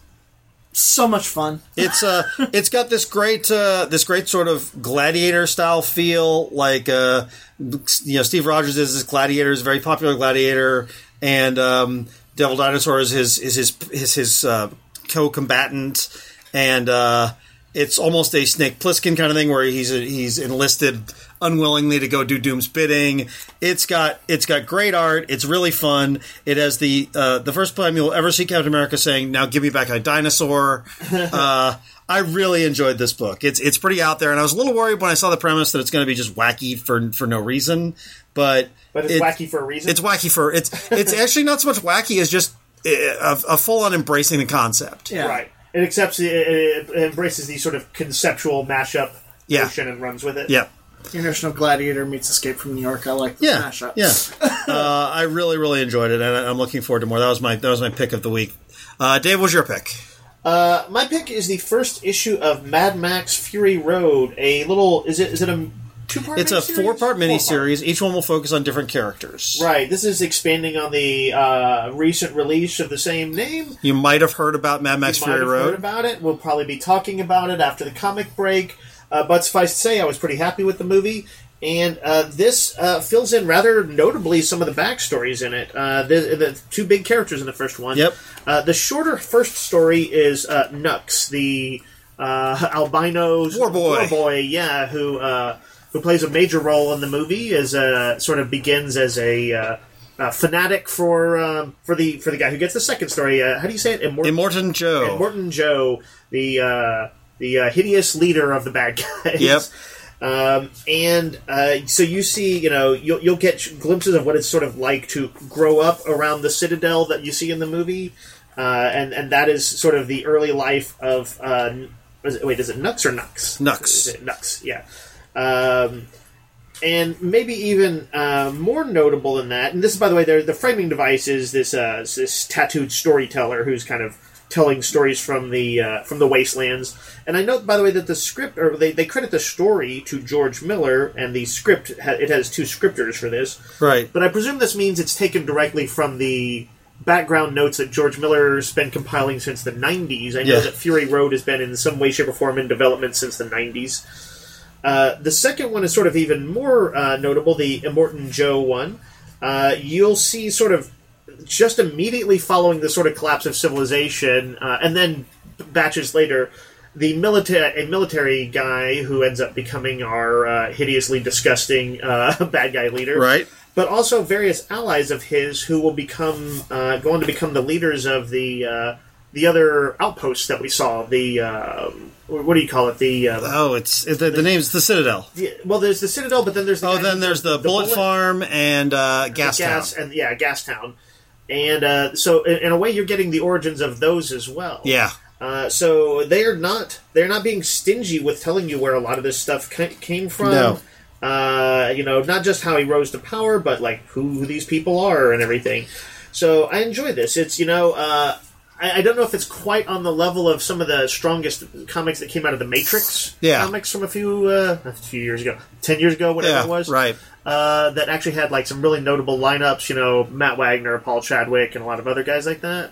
so much fun. It's uh, it's got this great, uh, this great sort of gladiator style feel. Like uh, you know, Steve Rogers is this gladiator, is a very popular gladiator, and um, Devil Dinosaur is his is his is his uh, co-combatant, and uh, it's almost a Snake Plissken kind of thing where he's he's enlisted unwillingly to go do Doom's bidding. It's got it's got great art. It's really fun. It has the uh, the first time you'll ever see Captain America saying, "Now give me back my dinosaur." uh, I really enjoyed this book. It's it's pretty out there, and I was a little worried when I saw the premise that it's going to be just wacky for for no reason. But But it's it- wacky for a reason. It's wacky for it's it's actually not so much wacky as just a, a full on embracing the concept. Yeah. Right. It accepts, it, it embraces the sort of conceptual mashup Yeah. notion and runs with it. Yeah. International Gladiator meets Escape from New York. I like the Yeah, mashup. yeah. uh, I really, really enjoyed it, and I'm looking forward to more. That was my that was my pick of the week. Uh, Dave, what's your pick? Uh, my pick is the first issue of Mad Max Fury Road. A little, is it is it a two part? It's a four part miniseries. Each one will focus on different characters. Right. This is expanding on the uh, recent release of the same name. You might have heard about Mad Max You might Fury have heard Road. about it. We'll probably be talking about it after the comic break. Uh, but suffice to say, I was pretty happy with the movie. And uh, this uh, fills in rather notably some of the backstories in it. Uh, the, the two big characters in the first one. Yep. Uh, the shorter first story is uh, Nux, the uh, albino War boy. war boy, yeah, who uh, who plays a major role in the movie. As uh, sort of begins as a uh, uh, fanatic for um, for the for the guy who gets the second story. Uh, how do you say it? Immort- Immortan Joe. Immortan Joe, the uh, the uh, hideous leader of the bad guys. Yep. Um, and uh, so you see, you know, you'll, you'll get glimpses of what it's sort of like to grow up around the Citadel that you see in the movie, uh, and and that is sort of the early life of. Uh, is it, wait, is it Nux or Nux? Nux. Is it Nux? Yeah. Um, and maybe even uh, more notable than that. And this is, by the way, the framing device is this uh, this tattooed storyteller who's kind of telling stories from the uh, from the wastelands. And I note, by the way, that the script, or they, they credit the story to George Miller, and the script ha- it has two scripters for this. Right. But I presume this means it's taken directly from the background notes that George Miller's been compiling since the nineties. I know Yeah. that Fury Road has been in some way, shape, or form in development since the nineties. Uh, the second one is sort of even more uh, notable, the Immortan Joe one. Uh, you'll see sort of just immediately following the sort of collapse of civilization, uh, and then batches later, the military a military guy who ends up becoming our uh, hideously disgusting uh, bad guy leader, Right. But also various allies of his who will become uh, go on to become the leaders of the uh, the other outposts that we saw. The uh, what do you call it? The uh, Oh, it's it, the, the name's the Citadel. the- well, there's the Citadel, but then there's the Oh, guy then who- there's the, Bullet, Farm and uh, Gas Town. gas and yeah, Gastown. And uh, so, in, in a way, you're getting the origins of those as well. Yeah. Uh, so they are not they're not being stingy with telling you where a lot of this stuff ca- came from. No. Uh, you know, not just how he rose to power, but like who these people are and everything. So I enjoy this. It's you know, uh, I, I don't know if it's quite on the level of some of the strongest comics that came out of the Matrix Yeah. comics from a few uh, a few years ago, ten years ago, whatever Yeah, it was. right. Uh, that actually had like some really notable lineups. You know, Matt Wagner, Paul Chadwick, and a lot of other guys like that.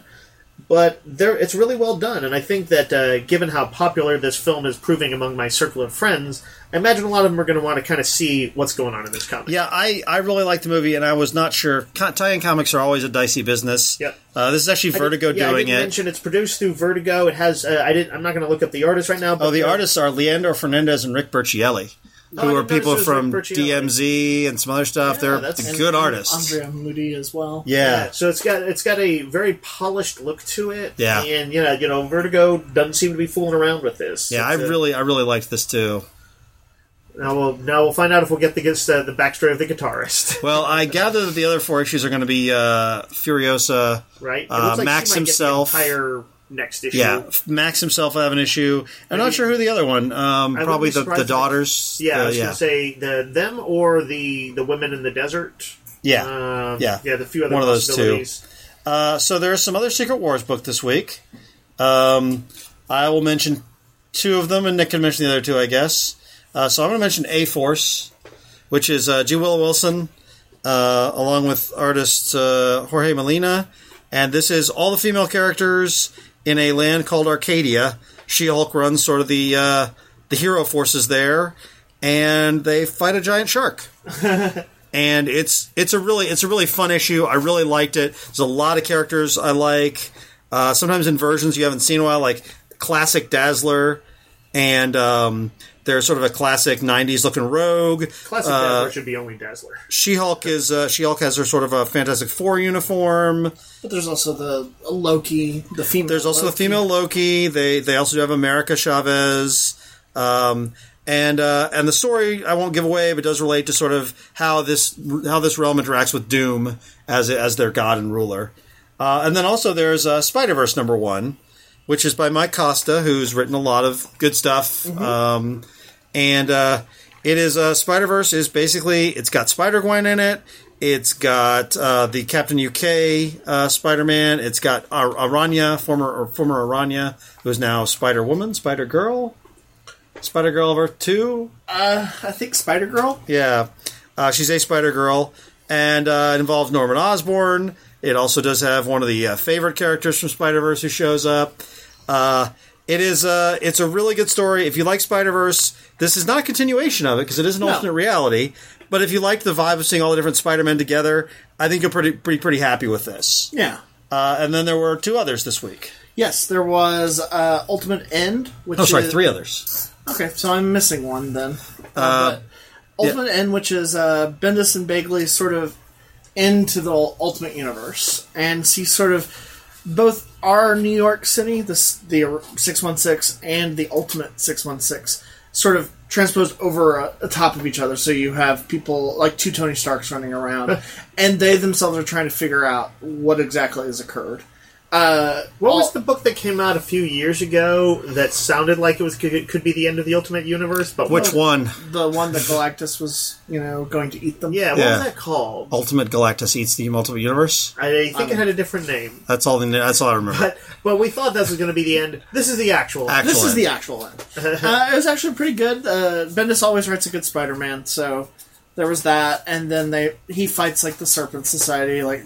But there, it's really well done, and I think that uh, given how popular this film is proving among my circle of friends, I imagine a lot of them are going to want to kind of see what's going on in this comic. Yeah, I, I really liked the movie, and I was not sure. Co- tie-in comics are always a dicey business. Yep. Uh, this is actually I did- Vertigo yeah, doing I didn't it. mention it's produced through Vertigo. It has. Uh, I didn't. I'm not going to look up the artists right now. But Oh, the uh, artists are Leandro Fernandez and Rick Bercielli, Oh, I who are didn't notice people it was from Rick Bercielli. D M Z and some other stuff. Yeah, They're that's- And- good and artists. Andrea Moody as well. Yeah. So it's got it's got a very polished look to it. Yeah. And you know, you know, Vertigo doesn't seem to be fooling around with this. Yeah, I It's, uh, really I really liked this too. Now we'll now we'll find out if we'll get the uh, the backstory of the guitarist. Well, I gather that the other four issues are going to be uh, Furiosa. Right? It Uh, looks like Max she might get himself. the entire next issue. Yeah, Max himself will have an issue. I'm Maybe- not sure who the other one. Um, wouldn't probably be the, surprised the if- daughters. Yeah, Uh, I was yeah. going to say the them or the the women in the desert. Yeah. Um, Yeah. yeah. The few other One of those two. possibilities. Uh, so there's some other Secret Wars book this week. Um, I will mention two of them, and Nick can mention the other two, I guess. Uh, so I'm going to mention A-Force, which is uh, G. Willow Wilson, uh, along with artist uh, Jorge Molina. And this is all the female characters in a land called Arcadia. She-Hulk runs sort of the uh, the hero forces there, and they fight a giant shark. And it's it's a really it's a really fun issue. I really liked it. There's a lot of characters I like. Uh, sometimes in versions you haven't seen in a while, like classic Dazzler, and um, there's sort of a classic nineties looking Rogue. Classic Uh, Dazzler should be only Dazzler. She-Hulk is uh, She-Hulk has her sort of a Fantastic Four uniform. But there's also the Loki, the female. There's also the Loki. female Loki. They they also do have America Chavez. Um, and uh, and the story I won't give away, but does relate to sort of how this how this realm interacts with Doom as as their god and ruler. Uh, and then also there's uh, Spider-Verse number one, which is by Mike Costa, who's written a lot of good stuff. Um, and uh, it is uh, Spider-Verse is basically it's got Spider-Gwen in it. It's got uh, the Captain U K uh, Spider-Man. It's got Ar- Aranya, former or former Aranya, who is now Spider-Woman, Spider-Girl, Spider-Girl of Earth two. Uh, I think Spider Girl. Yeah, uh, she's a Spider-Girl, and uh, it involves Norman Osborn. It also does have one of the uh, favorite characters from Spider-Verse who shows up. Uh, it is uh, it's a really good story. If you like Spider-Verse, this is not a continuation of it because it is an No. alternate reality. But if you like the vibe of seeing all the different Spider-Men together, I think you're pretty pretty pretty happy with this. Yeah. Uh, and then there were two others this week. Yes, there was uh, Ultimate End, which Oh, sorry, is, three others. Okay, so I'm missing one then. Uh, Uh, but Ultimate End, which is uh, Bendis and Bagley's sort of into the Ultimate Universe and see sort of both our New York City, the, the six one six, and the Ultimate six one six sort of transposed over a, a top of each other. So you have people like two Tony Starks running around, and they themselves are trying to figure out what exactly has occurred. Uh, what all, was the book that came out a few years ago that sounded like it was could, could be the end of the Ultimate Universe? But Which one? The one that Galactus was, you know, going to eat them. Yeah, what Yeah. was that called? Ultimate Galactus Eats the Ultimate Universe? I think it had a different name. That's all, the, that's all I remember. But, but we thought this was going to be the end. This is the actual end. Actual This is end. the actual one. uh, it was actually pretty good. Uh, Bendis always writes a good Spider-Man, so there was that. And then they he fights like the Serpent Society, like.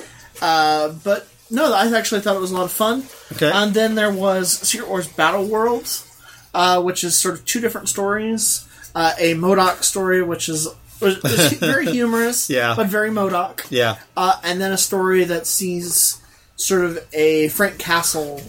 Uh, but no, I actually thought it was a lot of fun. Okay. And then there was Secret Wars Battle Worlds, uh, which is sort of two different stories. Uh, a MODOK story, which is was, was very humorous, Yeah. but very MODOK. Yeah. Uh, and then a story that sees sort of a Frank Castle.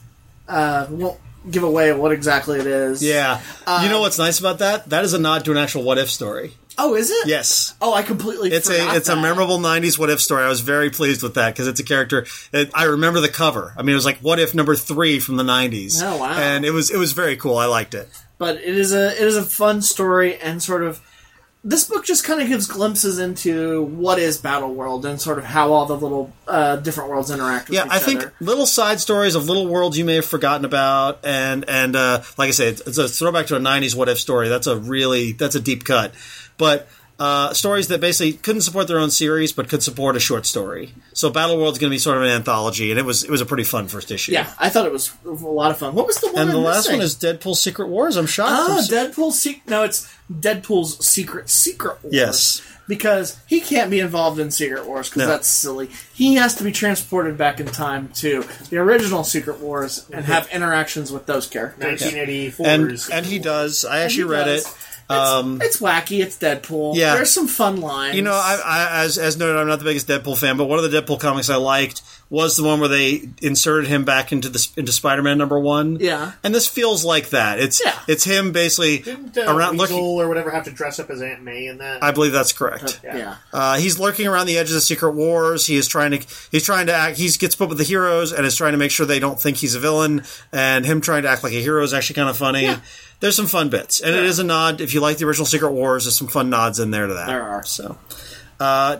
Uh, won't give away what exactly it is. Yeah. Um, you know what's nice about that? That is a nod to an actual What If story. Oh, is it? Yes. Oh, I completely It's forgot a it's that. a memorable nineties What If story. I was very pleased with that because it's a character. It, I remember the cover. I mean, it was like What If number three from the nineties. Oh, wow. And it was it was very cool. I liked it. But it is a it is a fun story, and sort of this book just kind of gives glimpses into what is Battle World and sort of how all the little uh, different worlds interact with Yeah, each I think other. little side stories of little worlds you may have forgotten about, and and uh, like I say, it's, it's a throwback to a nineties What If story. That's a really that's a deep cut, but. Uh, stories that basically couldn't support their own series, but could support a short story. So Battle World's going to be sort of an anthology, and it was it was a pretty fun first issue. Yeah, I thought it was a lot of fun. What was the one? And the I'm last missing? one is Deadpool Secret Wars. I'm shocked. Oh, I'm so- Deadpool's secret. No, it's Deadpool's Secret Secret Wars. Yes. Because he can't be involved in Secret Wars because No. that's silly. He has to be transported back in time to the original Secret Wars and have interactions with those characters. nineteen eighty-four's. and and he does. I actually he read does. it. It's, Um, it's wacky. It's Deadpool. Yeah. There's some fun lines. You know, I, I, as as noted, I'm not the biggest Deadpool fan, but one of the Deadpool comics I liked was the one where they inserted him back into the into Spider-Man number one. Yeah. and this feels like that. It's Yeah. it's him basically Didn't uh, around Weasel looking. or whatever have to dress up as Aunt May in that? I believe that's correct. yeah. yeah. Uh, he's lurking around the edges of Secret Wars. He is trying to. He's trying to act. He gets put with the heroes and is trying to make sure they don't think he's a villain. And him trying to act like a hero is actually kind of funny. Yeah. There's some fun bits, and it is a nod. If you like the original Secret Wars, there's some fun nods in there to that. There are. So, uh,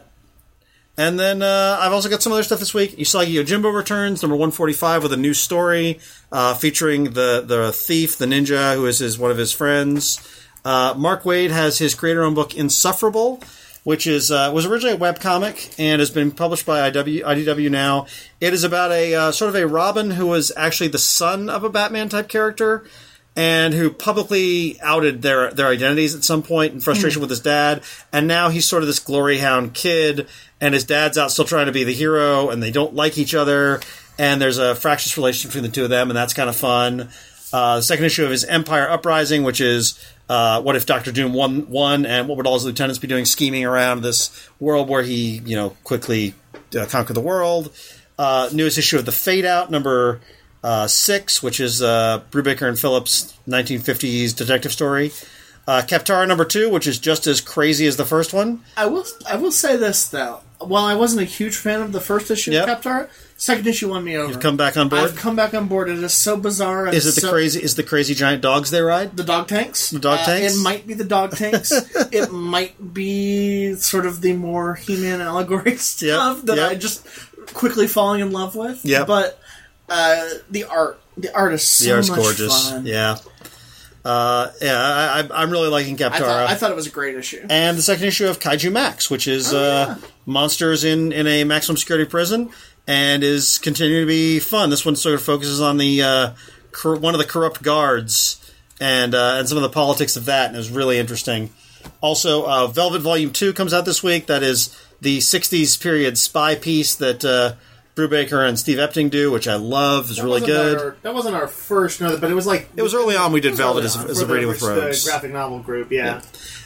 and then uh, I've also got some other stuff this week. Usagi Yojimbo returns, number one forty-five, with a new story uh, featuring the the thief, the ninja, who is his one of his friends. Uh, Mark Waid has his creator-owned book Insufferable, which is uh, was originally a webcomic and has been published by I W, I D W now. It is about a uh, sort of a Robin who was actually the son of a Batman-type character and who publicly outed their their identities at some point in frustration with his dad. And now he's sort of this glory hound kid, and his dad's out still trying to be the hero, and they don't like each other, and there's a fractious relationship between the two of them, and that's kind of fun. Uh, the second issue of his Empire Uprising, which is uh, what if Doctor Doom won, won, and what would all his lieutenants be doing, scheming around this world where he, you know, quickly uh, conquered the world. Uh, newest issue of the Fade Out, number uh, six, which is uh, Brubaker and Phillips' nineteen fifties detective story. Uh, Kaptara number two, which is just as crazy as the first one. I will. I will say this though. While I wasn't a huge fan of the first issue Yep. of Kaptara, second issue won me over. You've come back on board. I've come back on board. It is so bizarre. and Is it the so- crazy? Is the crazy giant dogs they ride? The dog tanks. The dog Uh, tanks? It might be the dog tanks. It might be sort of the more He-Man allegory stuff that yep. I just quickly falling in love with. Yep. But uh, the art, the art is so The art's much gorgeous. fun. Yeah. Uh, yeah, I, I, I'm really liking Kaptara. I thought, I thought it was a great issue. And the second issue of Kaiju Max, which is Oh, uh, yeah. monsters in, in a maximum security prison, and is continuing to be fun. This one sort of focuses on the uh, cor- one of the corrupt guards and uh, and some of the politics of that, and is really interesting. Also, uh, Velvet Volume Two comes out this week. That is the sixties period spy piece that uh, Brubaker and Steve Epting do, which I love. Is That really wasn't good. Our, that wasn't our first, no, but it was like It was early on. We did it was Velvet early as, on as for a the- reading with the Rogues. graphic novel group, yeah.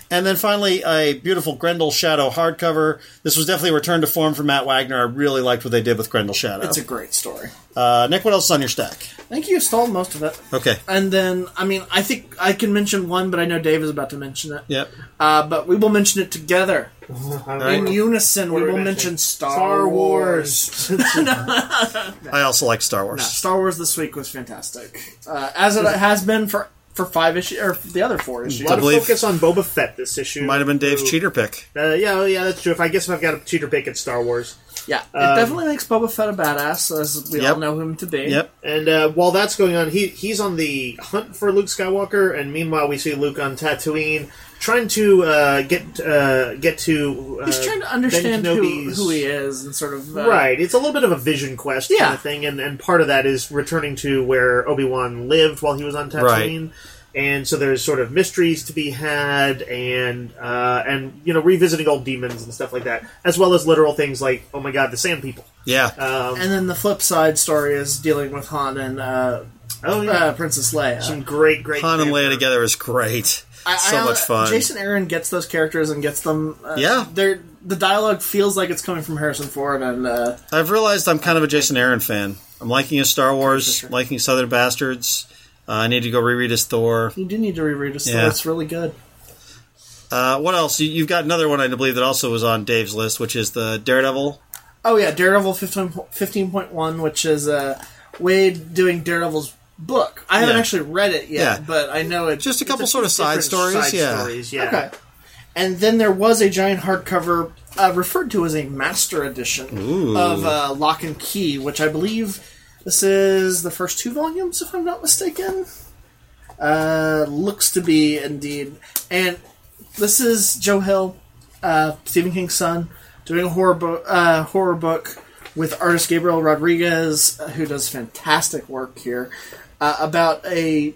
And then finally, a beautiful Grendel Shadow hardcover. This was definitely a return to form for Matt Wagner. I really liked what they did with Grendel Shadow. It's a great story. Uh, Nick, what else is on your stack? I think you stole most of it. Okay. And then, I mean, I think I can mention one, but I know Dave is about to mention it. Yep. Uh, but we will mention it together. Right. In unison, we What are will we mention mentioning? Star, Star Wars. Wars. I also like Star Wars. No, Star Wars this week was fantastic. Uh, as it has been for, for five issues, or the other four issues. A lot of believe- focus on Boba Fett this issue. Might have been Dave's Ooh. cheater pick. Uh, yeah, well, yeah, that's true. If I guess if I've got a cheater pick, it's Star Wars. Yeah, it Um, definitely makes Boba Fett a badass, as we Yep. all know him to be. Yep. And uh, while that's going on, he he's on the hunt for Luke Skywalker, and meanwhile we see Luke on Tatooine trying to uh, get uh, get to. Uh, He's trying to understand Ben who, Kenobi's- who he is and sort of... Uh, Right, it's a little bit of a vision quest kind Yeah. of thing, and, and part of that is returning to where Obi-Wan lived while he was on Tatooine. And so there's sort of mysteries to be had, and uh, and you know revisiting old demons and stuff like that, as well as literal things like, oh my god, the Sand People. Yeah. Um, And then the flip side story is dealing with Han and uh, oh yeah, uh, Princess Leia. some great, great. Han and Leia banter. together is great. I- so I- much fun. Jason Aaron gets those characters and gets them. Uh, Yeah. they're the dialogue feels like it's coming from Harrison Ford, and uh, I've realized I'm kind of a Jason Aaron fan. I'm liking his Star Wars, sure. liking Southern Bastards. Uh, I need to go reread his Thor. you do need to reread it. So Yeah. it's really good. Uh, what else? You, you've got another one I believe that also was on Dave's list, which is the Daredevil. Oh yeah, Daredevil fifteen point one, which is uh, Wade doing Daredevil's book. I haven't Yeah. actually read it yet, Yeah. but I know it. Just a couple It's sort of side different stories. side yeah. stories, yeah. Okay. And then there was a giant hardcover uh, referred to as a master edition Ooh. of uh, Lock and Key, which I believe this is the first two volumes, if I'm not mistaken. Uh, looks to be indeed. And this is Joe Hill, uh, Stephen King's son, doing a horror, bo- uh, horror book with artist Gabriel Rodriguez, uh, who does fantastic work here, uh, about a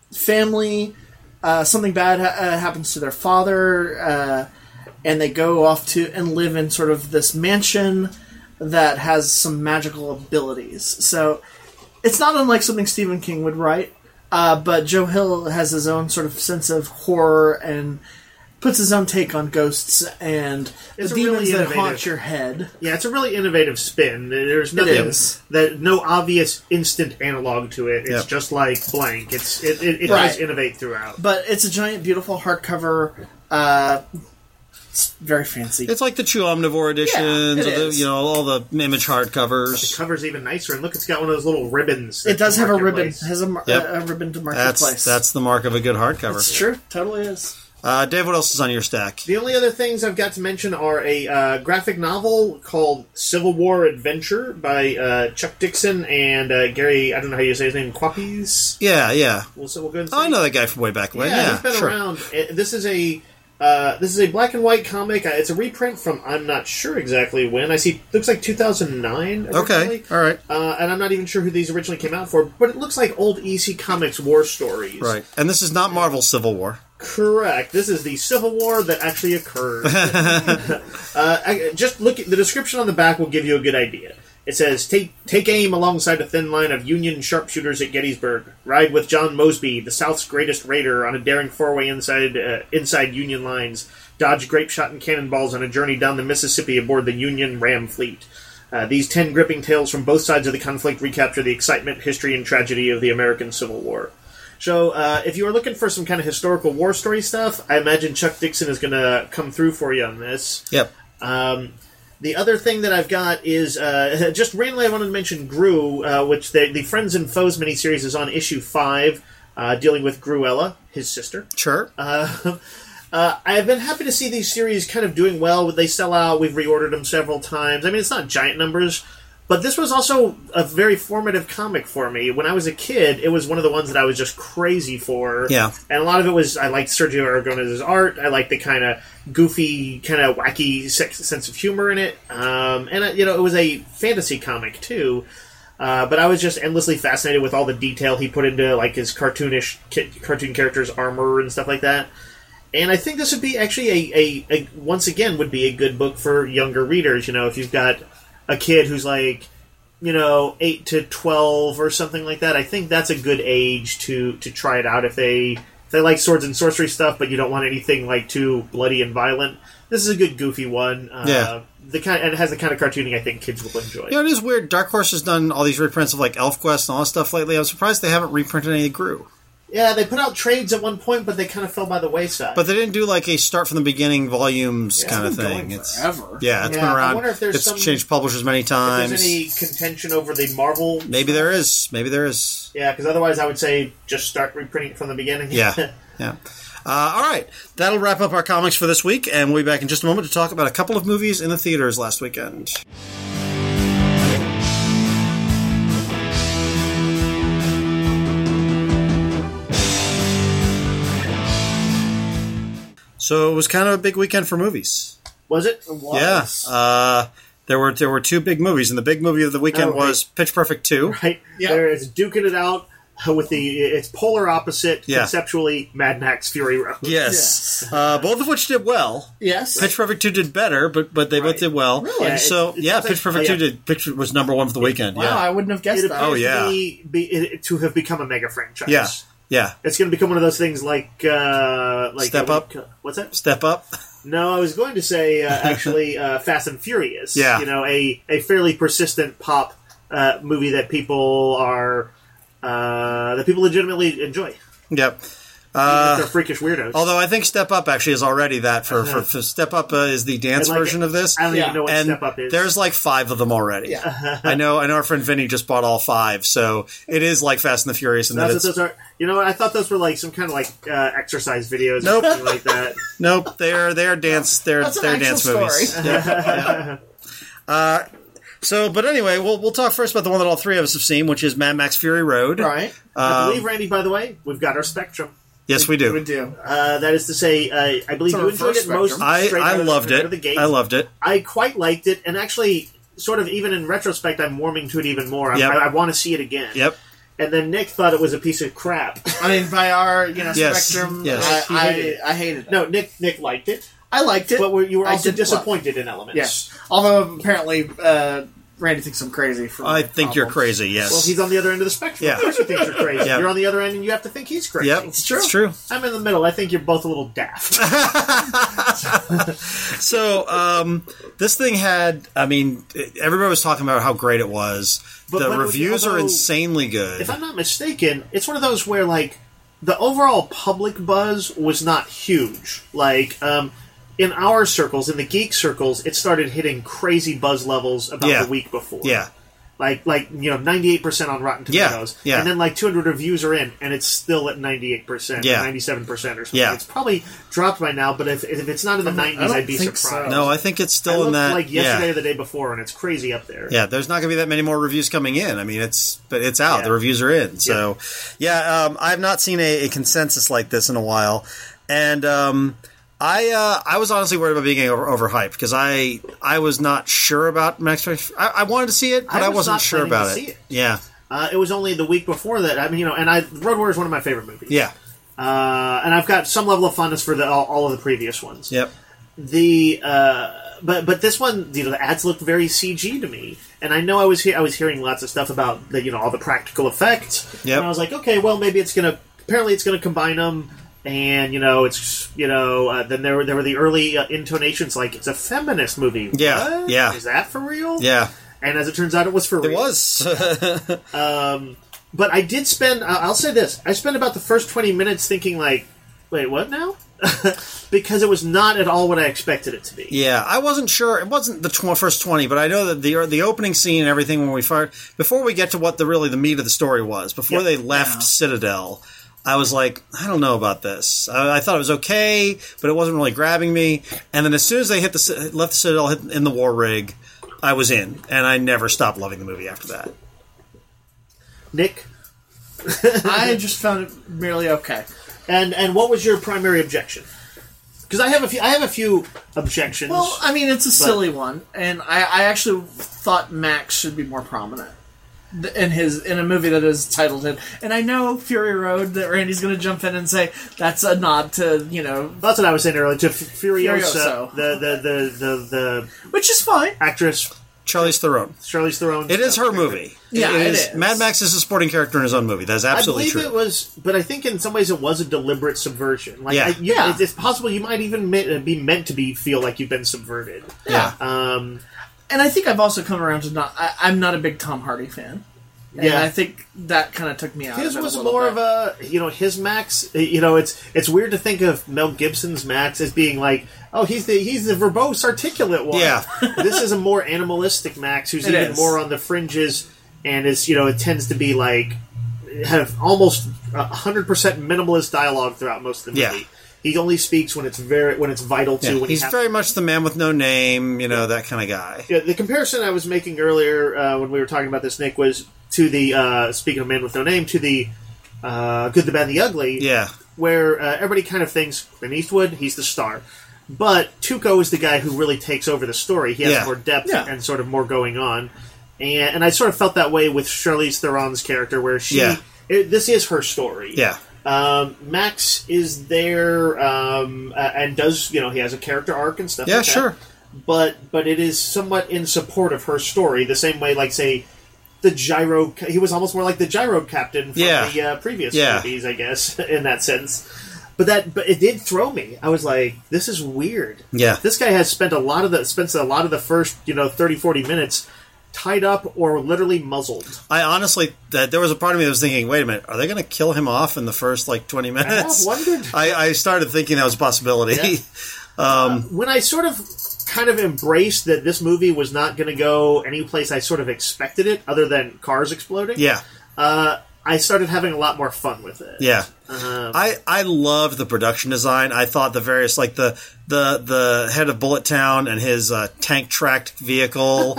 family. Uh, something bad ha- uh, happens to their father, uh, and they go off to and live in sort of this mansion that has some magical abilities. So it's not unlike something Stephen King would write, uh, but Joe Hill has his own sort of sense of horror and puts his own take on ghosts and It's the a really demons that innovative- haunt your head. Yeah, it's a really innovative spin. There's nothing is. that no obvious instant analog to it. It's Yep. just like blank. It's it, it, it Right. does innovate throughout. But it's a giant, beautiful hardcover. Uh, it's very fancy. It's like the Chew Omnivore editions, Yeah, it of the, is. you know, all the image The hardcovers. cover's even nicer, and look, it's got one of those little ribbons. It does have a ribbon. Marketplace. It has a, mar- Yep. a, a ribbon to marketplace. That's that's the mark of a good hardcover. It's true. Totally is. Uh, Dave, what else is on your stack? The only other things I've got to mention are a uh, graphic novel called Civil War Adventure by uh, Chuck Dixon and uh, Gary, I don't know how you say his name, Quappies? Yeah, yeah. We'll, so we'll go and Oh, I say- know that guy from way back when. Yeah, Yeah, he's been sure. around. Uh, This is a uh, this is a black and white comic. Uh, It's a reprint from I'm not sure exactly when. I see looks like two thousand nine. Okay, all right, Uh, and I'm not even sure who these originally came out for, but it looks like old E C Comics war stories. right. And this is not Marvel Civil War. Correct. This is the Civil War that actually occurred. uh, I, just look at the description on the back will give you a good idea. It says, take, take aim alongside a thin line of Union sharpshooters at Gettysburg. Ride with John Mosby, the South's greatest raider, on a daring four-way inside uh, inside Union lines. Dodge grape shot and cannonballs on a journey down the Mississippi aboard the Union Ram Fleet. Uh, these ten gripping tales from both sides of the conflict recapture the excitement, history, and tragedy of the American Civil War. So, uh, if you are looking for some kind of historical war story stuff, I imagine Chuck Dixon is going to come through for you on this. Yep. Um, the other thing that I've got is, uh, just randomly I wanted to mention Gru, uh, which the, the Friends and Foes miniseries is on issue five, uh, dealing with Gruella, his sister. Sure. Uh, uh, I've been happy to see these series kind of doing well. They sell out. We've reordered them several times. I mean, it's not giant numbers, but this was also a very formative comic for me. When I was a kid, it was one of the ones that I was just crazy for. Yeah. And a lot of it was, I liked Sergio Aragonés's art. I liked the kind of goofy, kind of wacky sex, sense of humor in it. Um, and, uh, you know, it was a fantasy comic, too. Uh, but I was just endlessly fascinated with all the detail he put into, like, his cartoonish, ki- cartoon characters' armor and stuff like that. And I think this would be actually a, a, a, once again, would be a good book for younger readers. You know, if you've got a kid who's like, you know, eight to twelve or something like that, I think that's a good age to, to try it out if they if they like swords and sorcery stuff, but you don't want anything like too bloody and violent, this is a good goofy one. Uh, Yeah. The kind and it has the kind of cartooning I think kids will enjoy. You know, it is weird. Dark Horse has done all these reprints of like ElfQuest and all that stuff lately. I'm surprised they haven't reprinted any of Gru. Yeah, they put out trades at one point, but they kind of fell by the wayside. But they didn't do like a start from the beginning volumes Yeah, kind of been thing. going It's forever. yeah, it's Yeah, been I around. wonder if there's It's some- changed publishers many if times. there's any contention over the Marvel, Maybe there is. Maybe there is. yeah, because otherwise I would say just start reprinting from the beginning. Yeah, yeah. Uh, all right, that'll wrap up our comics for this week, and we'll be back in just a moment to talk about a couple of movies in the theaters last weekend. So it was kind of a big weekend for movies. Was it? Yeah, uh, there were there were two big movies, and the big movie of the weekend Oh, was Pitch Perfect two. Right. Yeah. There is duking it out with the it's polar opposite Yeah. conceptually Mad Max Fury Road. Yes, uh, both of which did well. Yes. Pitch Perfect two did better, but but they both Right. did well. Really? Yeah, So it- it yeah, sounds Pitch like- Perfect oh, two yeah. did Pitch was number one for the weekend. Wow, Yeah, I wouldn't have guessed It that. Oh, appears yeah. to be, be it, to have become a mega franchise. yeah, yeah. It's going to become one of those things like uh, like Step uh, Up? What's that? Step up. No, I was going to say uh, actually uh, Fast and Furious. Yeah. You know, a, a fairly persistent pop uh, movie that people are uh, that people legitimately enjoy. Yep. Even Uh, if they're freakish weirdos. although I think Step Up actually is already that for, for, for Step Up uh, is the dance And, like, version of this. I don't Yeah. even know what And Step Up is. there's like five of them already. Yeah. I know. I know. Our friend Vinny just bought all five, so it is like Fast and the Furious, and That's that what it's those are. You know what? I thought those were like some kind of like uh, exercise videos Nope. or something like that. nope. They're they're dance. They're That's an they're actual dance story. movies. Yeah, yeah. Uh, so, but anyway, we'll we'll talk first about the one that all three of us have seen, which is Mad Max Fury Road. Right. I believe, Randy, by the way, we've got our Spectrum. Yes, we do. We do. Uh, that is to say, uh, I believe It's a you enjoyed it reverse most. Spectrum. I straight I out of- loved out of it. the gate. I loved it. I quite liked it, and actually, sort of even in retrospect, I'm warming to it even more. I, Yep. I, I want to see it again. Yep. And then Nick thought it was a piece of crap. I mean, by our you know Yes. spectrum, Yes. I, I, I hated it. no, Nick Nick liked it, I liked it, but were, you were I also didn't love it. disappointed in elements. Yes. Although apparently uh, Randy thinks I'm crazy. For I my think you're problems. crazy. Yes. Well, he's on the other end of the spectrum. Yeah. Of course he thinks you're crazy. Yeah. You're on the other end, and you have to think he's crazy. Yep. It's true. It's true. I'm in the middle. I think you're both a little daft. So um, this thing had. I mean, everybody was talking about how great it was. But- the but reviews are although- insanely good. If I'm not mistaken, it's one of those where like the overall public buzz was not huge. Like um, in our circles, in the geek circles, it started hitting crazy buzz levels about Yeah. the week before. Yeah. Like like you know, ninety-eight percent on Rotten Yeah, Tomatoes, yeah. and then like two hundred reviews are in, and it's still at ninety-eight percent, Yeah. ninety-seven percent or something. Yeah. It's probably dropped by now, but if if it's not in the nineties, don't I'd be think so. surprised. No, I think it's I still in looked that. like yesterday yeah. or the day before, and it's crazy up there. Yeah, there's not going to be that many more reviews coming in. I mean, it's but it's out. Yeah. The reviews are in. So, yeah, um, I've not seen a, a consensus like this in a while, and um, I uh, I was honestly worried about being over, overhyped because I I was not sure about Max. I, I wanted to see it, but I I, was wasn't not sure planning to about see it. it. Yeah, Uh, it was only the week before that. I mean, you know, and I Road Warrior is one of my favorite movies. yeah, Uh, and I've got some level of fondness for the, all, all of the previous ones. yep. The uh, but but this one, you know, the ads looked very C G to me, and I know I was he- I was hearing lots of stuff about the, you know, all the practical effects. Yep. And I was like, okay, well, maybe it's gonna. Apparently, it's gonna combine them. And you know, it's you know, uh, then there were there were the early uh, intonations like it's a feminist movie. Yeah, What? yeah. Is that for real? Yeah, And as it turns out, it was for it real. was. But I did spend, I- I'll say this, I spent about the first twenty minutes thinking, like, wait, what now? Because it was not at all what I expected it to be. Yeah, I wasn't sure. It wasn't the tw- first twenty, but I know that the the opening scene and everything when we fired before we get to what the really the meat of the story was before Yep. they left Citadel. I was like, I don't know about this. I, I thought it was okay, but it wasn't really grabbing me. And then as soon as they hit the Ci- left the Citadel, hit in the war rig, I was in, and I never stopped loving the movie after that. Nick, I just found it merely okay. and and what was your primary objection? Because I have a few, I have a few objections. Well, I mean, it's a silly one, and I, I actually thought Max should be more prominent th- in his in a movie that is titled him. And I know Fury Road that Randy's going to jump in and say that's a nod to you know, That's what I was saying earlier to F- Furiosa, Furioso. the, the the the the which is fine. actress Charlize Theron. Charlize Theron. It is her movie. Yeah, it it is. is. Mad Max is a supporting character in his own movie. That's absolutely I believe true. it was, but I think in some ways it was a deliberate subversion. Like, Yeah. I, you, Yeah. it's, it's possible you might even me- be meant to be feel like you've been subverted. Yeah. Um, And I think I've also come around to not. I, I'm not a big Tom Hardy fan. And Yeah. I think that kind of took me out. his of it was a little more bit. of a, you know, his Max. You know, it's it's weird to think of Mel Gibson's Max as being like, oh, he's the he's the verbose, articulate one. Yeah. This is a more animalistic Max who's It even is. more on the fringes, and is you know it tends to be like have almost a hundred percent minimalist dialogue throughout most of the movie. Yeah. He only speaks when it's very when it's vital to. Yeah, when he's he has very much the man with no name, you know, that kind of guy. Yeah, the comparison I was making earlier uh, when we were talking about this, Nick, was to the uh, speaking of Man with No Name, to the uh, Good, the Bad, and the Ugly. Yeah. Where uh, everybody kind of thinks Clint Eastwood, he's the star, but Tuco is the guy who really takes over the story. He has Yeah. more depth Yeah. and sort of more going on, and, and I sort of felt that way with Charlize Theron's character, where she Yeah. it, this is her story. Yeah. Um, Max is there um, uh, and does you know he has a character arc and stuff. Yeah, like that. sure. But but it is somewhat in support of her story, the same way, like say, the gyro. He was almost more like the gyro captain from Yeah. the uh, previous Yeah. movies, I guess, in that sense. But that but it did throw me. I was like, this is weird. Yeah. This guy has spent a lot of the spent a lot of the first you know thirty, forty minutes tied up or literally muzzled. I honestly, that there was a part of me that was thinking, wait a minute, are they going to kill him off in the first, like, twenty minutes? I have wondered. I, I started thinking that was a possibility. um, When I sort of kind of embraced that this movie was not going to go any place I sort of expected it, other than cars exploding. yeah. Uh, I started having a lot more fun with it. Yeah. Um, I, I loved the production design. I thought the various, like the the, the head of Bullet Town and his uh, tank tracked vehicle,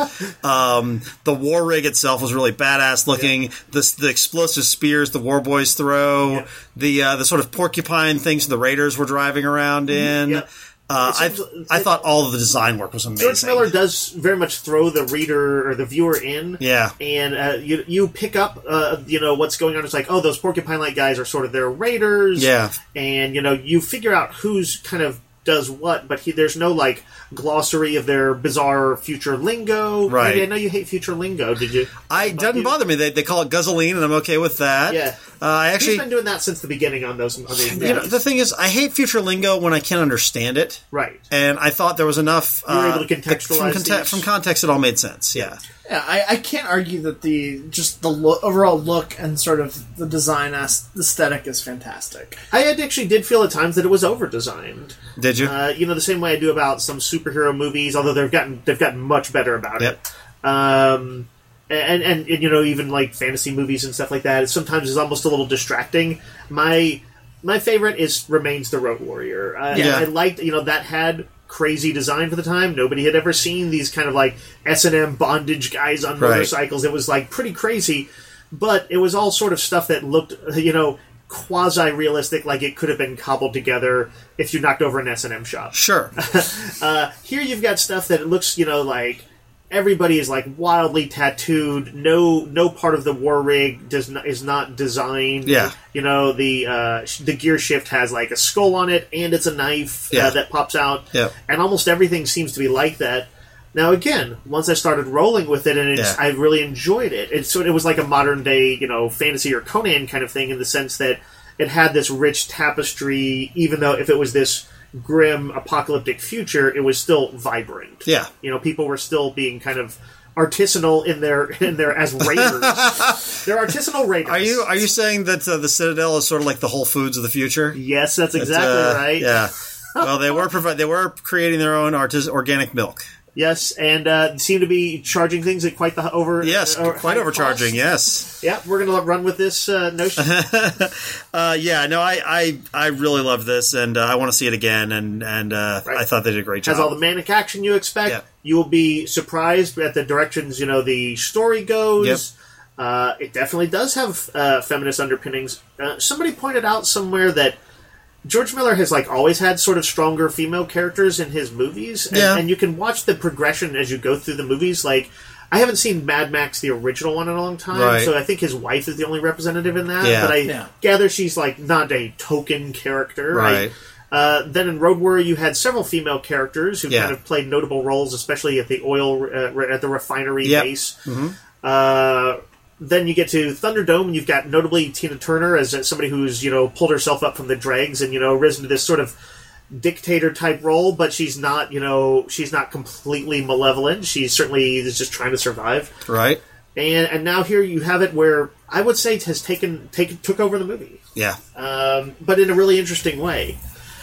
um, the war rig itself was really badass looking. The, the explosive spears the war boys throw, Yeah. the uh, the sort of porcupine things the Raiders were driving around in. Yeah. Uh, I It seems- I thought all of the design work was amazing. George Miller does very much throw the reader or the viewer in. Yeah. And uh, you you pick up, uh, you know, what's going on. It's like, oh, those porcupine-like guys are sort of their raiders. Yeah. And, you know, you figure out who's kind of does what, but he, there's no, like, glossary of their bizarre future lingo. Right. Maybe I know you hate future lingo, did you? I it doesn't bother me. They, they call it guzzling, and I'm okay with that. Yeah. Uh, I actually, He's been doing that since the beginning on those. On these you know, movies. the thing is, I hate future lingo when I can't understand it. Right. And I thought there was enough. You were uh, able to contextualize from, conte- these. from context, it all made sense. Yeah. Yeah, I, I can't argue that the just the lo- overall look and sort of the design as- aesthetic is fantastic. I had actually did feel at times that it was over-designed. Did you? Uh, you know, the same way I do about some superhero movies, although they've gotten they've gotten much better about Yep. it. Um, and, and and you know, even like fantasy movies and stuff like that, it sometimes is almost a little distracting. My my favorite is remains the Road Warrior. Uh, Yeah. I liked you know that had crazy design for the time. Nobody had ever seen these kind of like S and M bondage guys on Right. motorcycles. It was like pretty crazy, but it was all sort of stuff that looked you know. quasi-realistic, like it could have been cobbled together if you knocked over an S and M shop. Sure. Uh, here you've got stuff that it looks, you know, like everybody is like wildly tattooed. No, no part of the war rig does not, is not designed. Yeah. You know, the uh, sh- the gear shift has like a skull on it, and it's a knife Yeah. uh, that pops out. Yeah. And almost everything seems to be like that. Now, again, once I started rolling with it, and it's, Yeah. I really enjoyed it. It sort of was like a modern day, you know, fantasy or Conan kind of thing, in the sense that it had this rich tapestry. Even though if it was this grim apocalyptic future, it was still vibrant. Yeah. You know, people were still being kind of artisanal in their in their as raiders. They're artisanal raiders. Are you are you saying that uh, the Citadel is sort of like the Whole Foods of the future? Yes, that's It's, exactly uh, right. Yeah. Well, they were provi- they were creating their own artis- organic milk. Yes, and uh, seem to be charging things at quite the over. Yes, uh, quite high overcharging. cost. Yes. Yeah, we're going to run with this uh, notion. Uh, yeah. No, I, I I really love this, and uh, I want to see it again. And and uh, Right. I thought they did a great job. Has all the manic action you expect. Yeah. You will be surprised at the directions you know the story goes. Uh, it definitely does have uh, feminist underpinnings. Uh, somebody pointed out somewhere that George Miller has like always had sort of stronger female characters in his movies, and, Yeah. and you can watch the progression as you go through the movies. Like, I haven't seen Mad Max, the original one, in a long time, Right. so I think his wife is the only representative in that. Yeah. But I Yeah. gather she's like not a token character. Right. I, Uh, then in Road Warrior, you had several female characters who Yeah. kind of played notable roles, especially at the oil uh, at the refinery Yep. base. Mm-hmm. Uh, then you get to Thunderdome, and you've got notably Tina Turner as uh, somebody who's you know pulled herself up from the dregs and you know risen to this sort of dictator type role, but she's not you know she's not completely malevolent. She certainly is just trying to survive. Right. And and now here you have it where I would say it has taken taken took over the movie, Yeah. um, but in a really interesting way.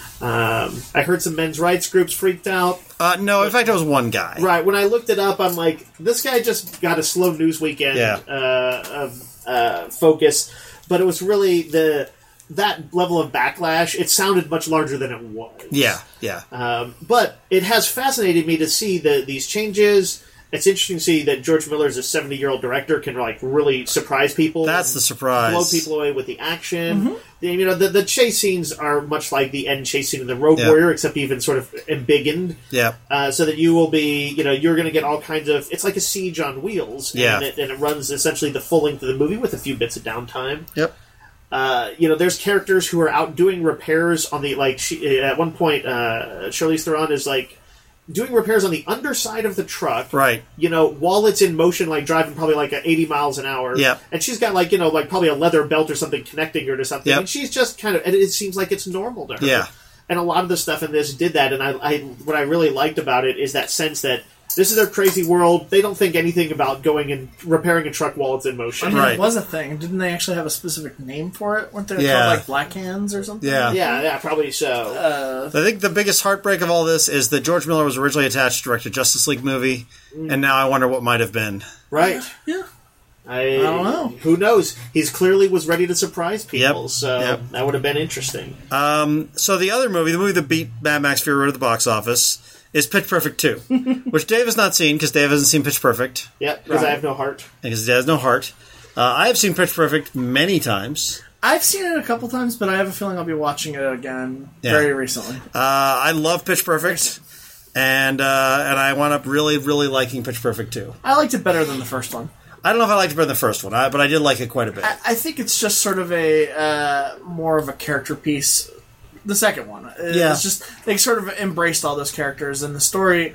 Um, I heard some men's rights groups freaked out. Uh, no, in fact, it was one guy. Right, when I looked it up, I'm like, this guy just got a slow news weekend Yeah. uh, of, uh, focus, but it was really the that level of backlash. It sounded much larger than it was. Yeah, yeah. Um, but it has fascinated me to see the, these changes. It's interesting to see that George Miller, as a seventy-year-old director, can like really surprise people. That's the and surprise. Blow people away with the action. The- you know, the, the chase scenes are much like the end chase scene in the Road Yeah. Warrior, except even sort of embiggened. Yeah. Uh, so that you will be, you know, you're going to get all kinds of. It's like a siege on wheels. Yeah. And it, and it runs essentially the full length of the movie with a few bits of downtime. Yep. Uh, you know, there's characters who are out doing repairs on the like. She, at one point, uh, Charlize Theron is like doing repairs on the underside of the truck, Right. you know, while it's in motion, like driving probably like at eighty miles an hour. Yep. And she's got like, you know, like probably a leather belt or something connecting her to something. Yep. And she's just kind of, and it seems like it's normal to her. Yeah. And a lot of the stuff in this did that. And I, I, what I really liked about it is that sense that this is their crazy world. They don't think anything about going and repairing a truck while it's in motion. I mean, Right. it was a thing. Didn't they actually have a specific name for it? Weren't they Yeah. called like Black Hands or something? Yeah. Yeah, yeah, probably so. Uh, I think the biggest heartbreak of all this is that George Miller was originally attached to direct a Justice League movie, and now I wonder what might have been. right. yeah. I, don't know. Who knows? He's clearly was ready to surprise people, Yep. so Yep. that would have been interesting. Um, so the other movie, the movie that beat Mad Max Fury Road at the box office, is Pitch Perfect two, which Dave has not seen because Dave hasn't seen Pitch Perfect Yeah, because I Right. have no heart. because he has no heart. Uh, I have seen Pitch Perfect many times. I've seen it a couple times, but I have a feeling I'll be watching it again Yeah. very recently. Uh, I love Pitch Perfect, and uh, and I wound up really, really liking Pitch Perfect two. I liked it better than the first one. I don't know if I liked it better than the first one, I, but I did like it quite a bit. I, I think it's just sort of a uh, more of a character piece. The second one, it's Yeah. just they sort of embraced all those characters, and the story,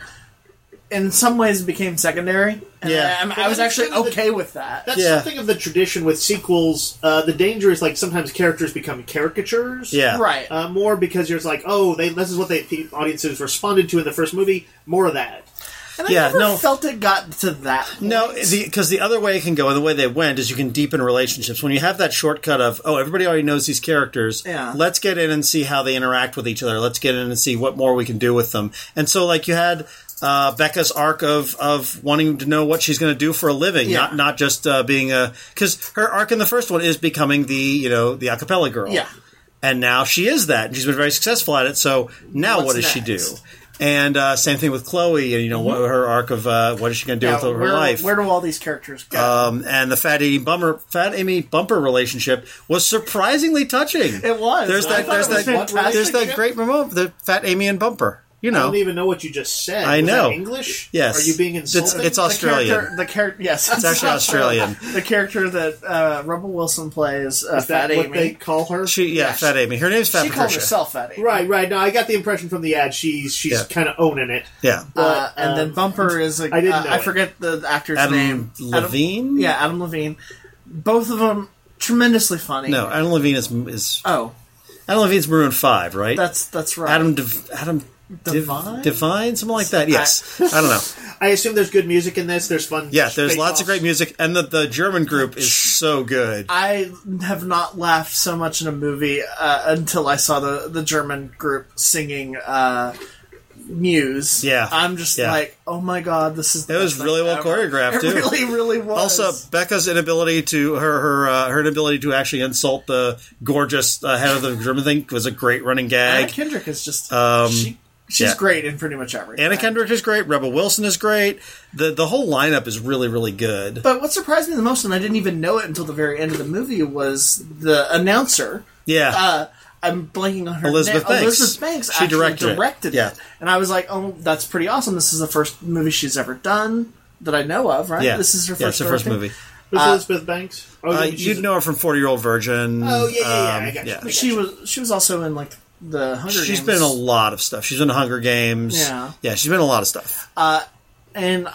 in some ways, became secondary. And Yeah. I, I, I was Well, actually that's kind of the- okay with that. That's Yeah. something of the tradition with sequels. Uh, the danger is like sometimes characters become caricatures. Yeah. Right. Uh, more because you're just like, oh, they, this is what they the audiences responded to in the first movie. More of that. and I yeah, never no. felt it got to that point. No, because the, the other way it can go, and the way they went, is you can deepen relationships. When you have that shortcut of, oh, everybody already knows these characters, Yeah. let's get in and see how they interact with each other. Let's get in and see what more we can do with them. And so, like, you had uh, Becca's arc of, of wanting to know what she's going to do for a living, Yeah. not not just uh, being a... Because her arc in the first one is becoming the, you know, the a cappella girl. Yeah. And now she is that, and she's been very successful at it, so now What's what does she do? next? And uh, same thing with Chloe, and you know what her arc of uh, what is she going to do Yeah, with her where, life? where do all these characters go? Um, and the Fat Amy Bumper, Fat Amy Bumper relationship was surprisingly touching. It was. There's I that. thought There's it was that. fantastic. There's that great moment. The Fat Amy and Bumper. You I know. don't even know what you just said. I Was know. that English? Yes. Are you being It's- insulting? it's Australian. The character, the character, yes, It's actually Australian. The character that uh, Rebel Wilson plays, uh, Is that Fat what Amy. they call her? She, yeah, Yes. Fat Amy. Her name's Fat she called Patricia. herself Fat Amy. Right, right. No, I got the impression from the ad she's she's Yeah. kind of owning it. Yeah. Uh, and um, then Bumper is a, I didn't uh, know I it. forget the actor's Adam name. Levine? Adam, yeah, Adam Levine. Both of them tremendously funny. No, Adam Levine is is Oh, Adam Levine's Maroon Five, right? that's that's right. Adam Dev, Adam Div- Divine? Divine, something like that. Yes, I don't know. I assume there's good music in this. There's fun. Yeah, there's face lots of offs. great music, and the the German group is so good. I have not laughed so much in a movie uh, until I saw the the German group singing uh, Muse. Yeah. I'm just Yeah. like, oh my god, this is. The It was best really thing well ever. choreographed, It too. really, really was. Also, Becca's inability to her her uh, her inability to actually insult the gorgeous uh, head of the German thing was a great running Anna gag. Kendrick is just Um, she, she's yeah. great in pretty much everything. Anna Kendrick is great. Rebel Wilson is great. the The whole lineup is really really good. But what surprised me the most, and I didn't even know it until the very end of the movie, was the announcer. Yeah, Uh, I'm blanking on her Elizabeth name. Banks. Elizabeth Banks She actually directed it. directed, Yeah. it. And I was like, oh, that's pretty awesome. This is the first movie she's ever done that I know of, right? yeah. This is her first, yeah, it's her first directing? movie. Who's Uh, Elizabeth Banks? Oh, Uh, she's you'd a- know her from forty Year Old Virgin. Oh, yeah, yeah, yeah, Um, I got you. She was she was also in like the Hunger She's Games. been in a lot of stuff. She's been in Hunger Games. Yeah. Yeah, she's been in a lot of stuff. Uh, and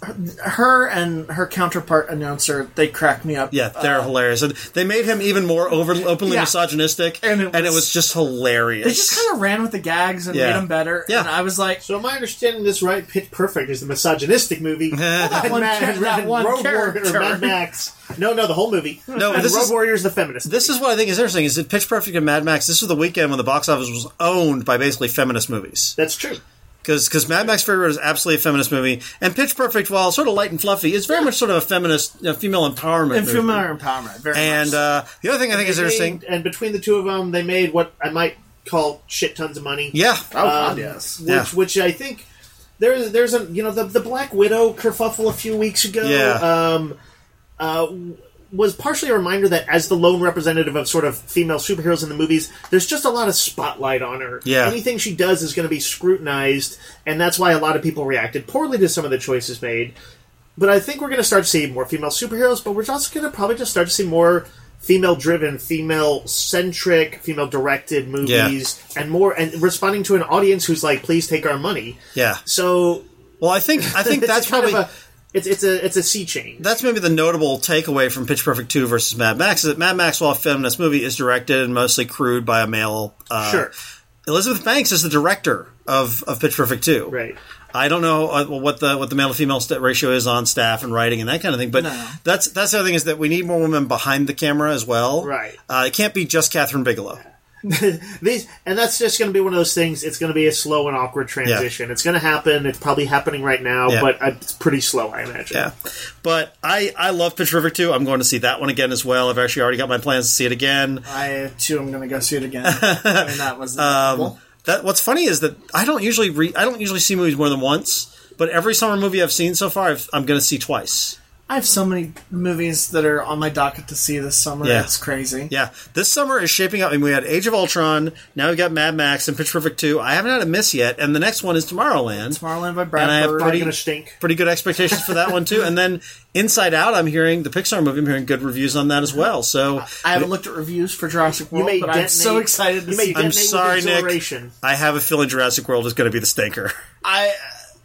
her and her counterpart announcer, they crack me up. Yeah, they're uh, hilarious. And they made him even more over, openly Yeah. misogynistic, And and it it, was- was just hilarious. They just kind of ran with the gags and Yeah. made them better. Yeah. And I was like, So am I understanding this right? Pitch Perfect is the misogynistic movie. that one, Mad- char- that and one Road Warrior- character. or Mad Max. No, no, the whole movie. No, and this Road is- Warrior is the feminist. This is what I think is interesting, is that Pitch Perfect and Mad Max, this was the weekend when the box office was owned by basically feminist movies. That's true. Because Mad Max Fury Road is absolutely a feminist movie, and Pitch Perfect, while sort of light and fluffy, is very much sort of a feminist, you know, female empowerment and movie. female empowerment. Very And much. uh, the other thing I think is They interesting... made- and between the two of them, they made what I might call shit tons of money. Yeah. oh, God, um, yes. Which, Yeah. which I think there's there's a you know the the Black Widow kerfuffle a few weeks ago. Yeah. Um, uh, was partially a reminder that as the lone representative of sort of female superheroes in the movies, there's just a lot of spotlight on her. Yeah. Anything she does is going to be scrutinized, and that's why a lot of people reacted poorly to some of the choices made. But I think we're going to start to see more female superheroes, but we're also going to probably just start to see more female-driven, female-centric, female-directed movies, and more, and responding to an audience who's like, "Please take our money." Yeah. So, Well, I think I think it's that's a kind probably... of a, it's it's a it's a sea change. That's maybe the notable takeaway from Pitch Perfect two versus Mad Max, is that Mad Max, while a feminist movie, is directed and mostly crewed by a male... Uh, Sure. Elizabeth Banks is the director of, of Pitch Perfect two. Right. I don't know uh, what the what the male to female st- ratio is on staff and writing and that kind of thing, but No. that's that's the other thing, is that we need more women behind the camera as well. Right. Uh, it can't be just Catherine Bigelow. These, and that's just going to be one of those things. It's going to be a slow and awkward transition. It's going to happen. It's probably happening right now, Yeah. but it's pretty slow, I imagine. Yeah, but I I love Pitch Perfect two. I'm going to see that one again as well. I've actually already got my plans to see it again. I, too, am going to go see it again. I mean, that was inevitable. That what's funny is that I don't usually re- I don't usually see movies more than once, but every summer movie I've seen so far, I've, I'm going to see twice. I have so many movies that are on my docket to see this summer. Yeah. It's crazy. Yeah, this summer is shaping up. I mean, we had Age of Ultron. Now we've got Mad Max and Pitch Perfect two. I haven't had a miss yet, and the next one is Tomorrowland. Tomorrowland by Brad And I have Bird. Probably pretty, going to stink. pretty good expectations for that one too. And then Inside Out, I'm hearing the Pixar movie. I'm hearing good reviews on that as well. So I haven't looked at reviews for Jurassic You World, may but I'm detonate- so excited to you may see. I'm detonate with sorry, Nick. exhilaration. I have a feeling Jurassic World is going to be the stinker. I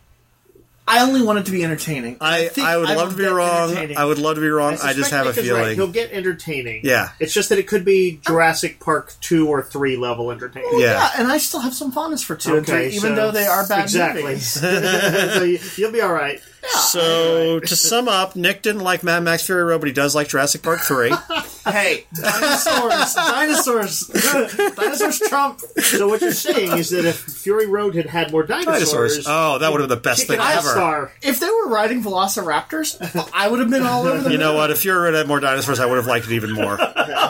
I only want it to be entertaining. I, think I would I love will to be get wrong. entertaining. I would love to be wrong. I, suspect just have a Nick is feeling. right. He'll get entertaining. Yeah. It's just that it could be Jurassic Park two or three level entertaining. Well, Yeah. yeah, and I still have some fondness for two and three, even so- though they are bad exactly. movies. so you, you'll be all right. So to sum up, Nick didn't like Mad Max Fury Road, but he does like Jurassic Park three. Hey, dinosaurs, dinosaurs, dinosaurs trump. So what you're saying is that if Fury Road had had more dinosaurs, Dinosaurs. Oh, that would have been the best kick thing it out ever. star. If they were riding Velociraptors, I would have been all over the. You know what? If Fury Road had more dinosaurs, I would have liked it even more.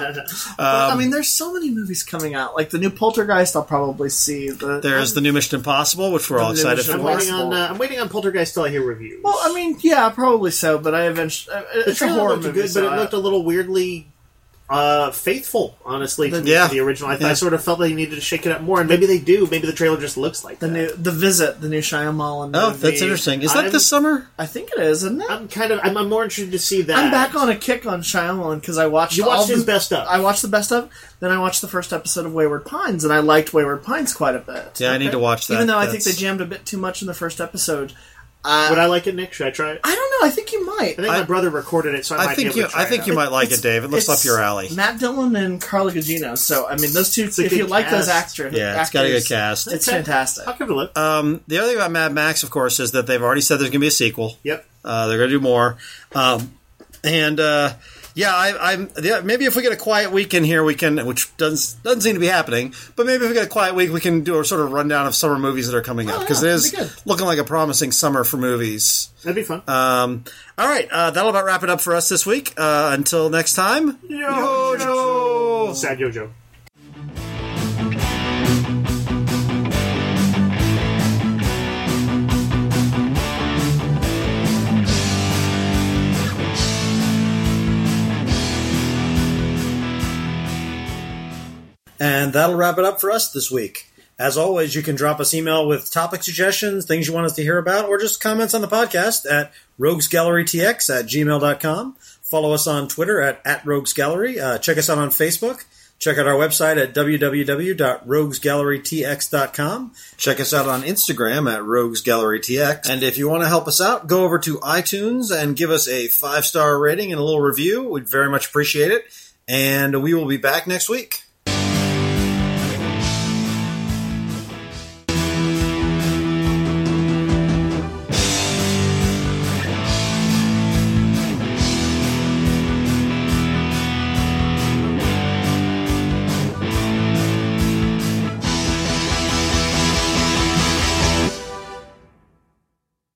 I mean, there's so many movies coming out. Like the new Poltergeist, I'll probably see. The, There's the new Mission Impossible, which we're all The new excited Mission I'm for. waiting Impossible. on. Uh, I'm waiting on Poltergeist till I hear reviews. Well, I mean, yeah, probably so. But I eventually, uh, the it's a trailer horror looked movie, good, so but it I- looked a little weirdly uh, faithful, honestly, to, Yeah. to the original. I, Yeah. I sort of felt they needed to shake it up more, and maybe they do. Maybe the trailer just looks like the that. new The Visit, the new Shyamalan Oh, movie. that's interesting. Is that I'm- this summer? I think it is, isn't it? I'm kind of. I'm, I'm more interested to see that. I'm back on a kick on Shyamalan because I watched You all watched the, his best of. I watched the best of. Then I watched the first episode of Wayward Pines, and I liked Wayward Pines quite a bit. Yeah, I need to watch that. Even though I think they That's- jammed a bit too much in the first episode. Uh, Would I like it, Nick? Should I try it? I don't know. I think you might. I think I- my brother recorded it, so I, I might think be able you. to try I think it you out. might like It's- it, Dave. It looks it's up your alley. Matt Dillon and Carla Gugino. So I mean, those two. a If you good like those cast. actors, Yeah, it's got a good actors, cast. It's Okay. fantastic. I'll give it a look. Um, the other thing about Mad Max, of course, is that they've already said there's going to be a sequel. Yep. Uh, they're going to do more. Um, and uh, yeah, I, I'm yeah, maybe if we get a quiet week in here, we can, which doesn't doesn't seem to be happening. But maybe if we get a quiet week, we can do a sort of rundown of summer movies that are coming out, because yeah, it is that'd be good. looking like a promising summer for movies. That'd be fun. Um, all right, uh, that'll about wrap it up for us this week. Uh, until next time, Yo-jo! Sad Yojo. And that'll wrap it up for us this week. As always, you can drop us email with topic suggestions, things you want us to hear about, or just comments on the podcast at roguesgallerytx at gmail dot com. Follow us on Twitter at, at roguesgallery. Uh, check us out on Facebook. Check out our website at w w w dot rogues gallery t x dot com. Check us out on Instagram at rogues gallery t x. And if you want to help us out, go over to iTunes and give us a five-star rating and a little review. We'd very much appreciate it. And we will be back next week.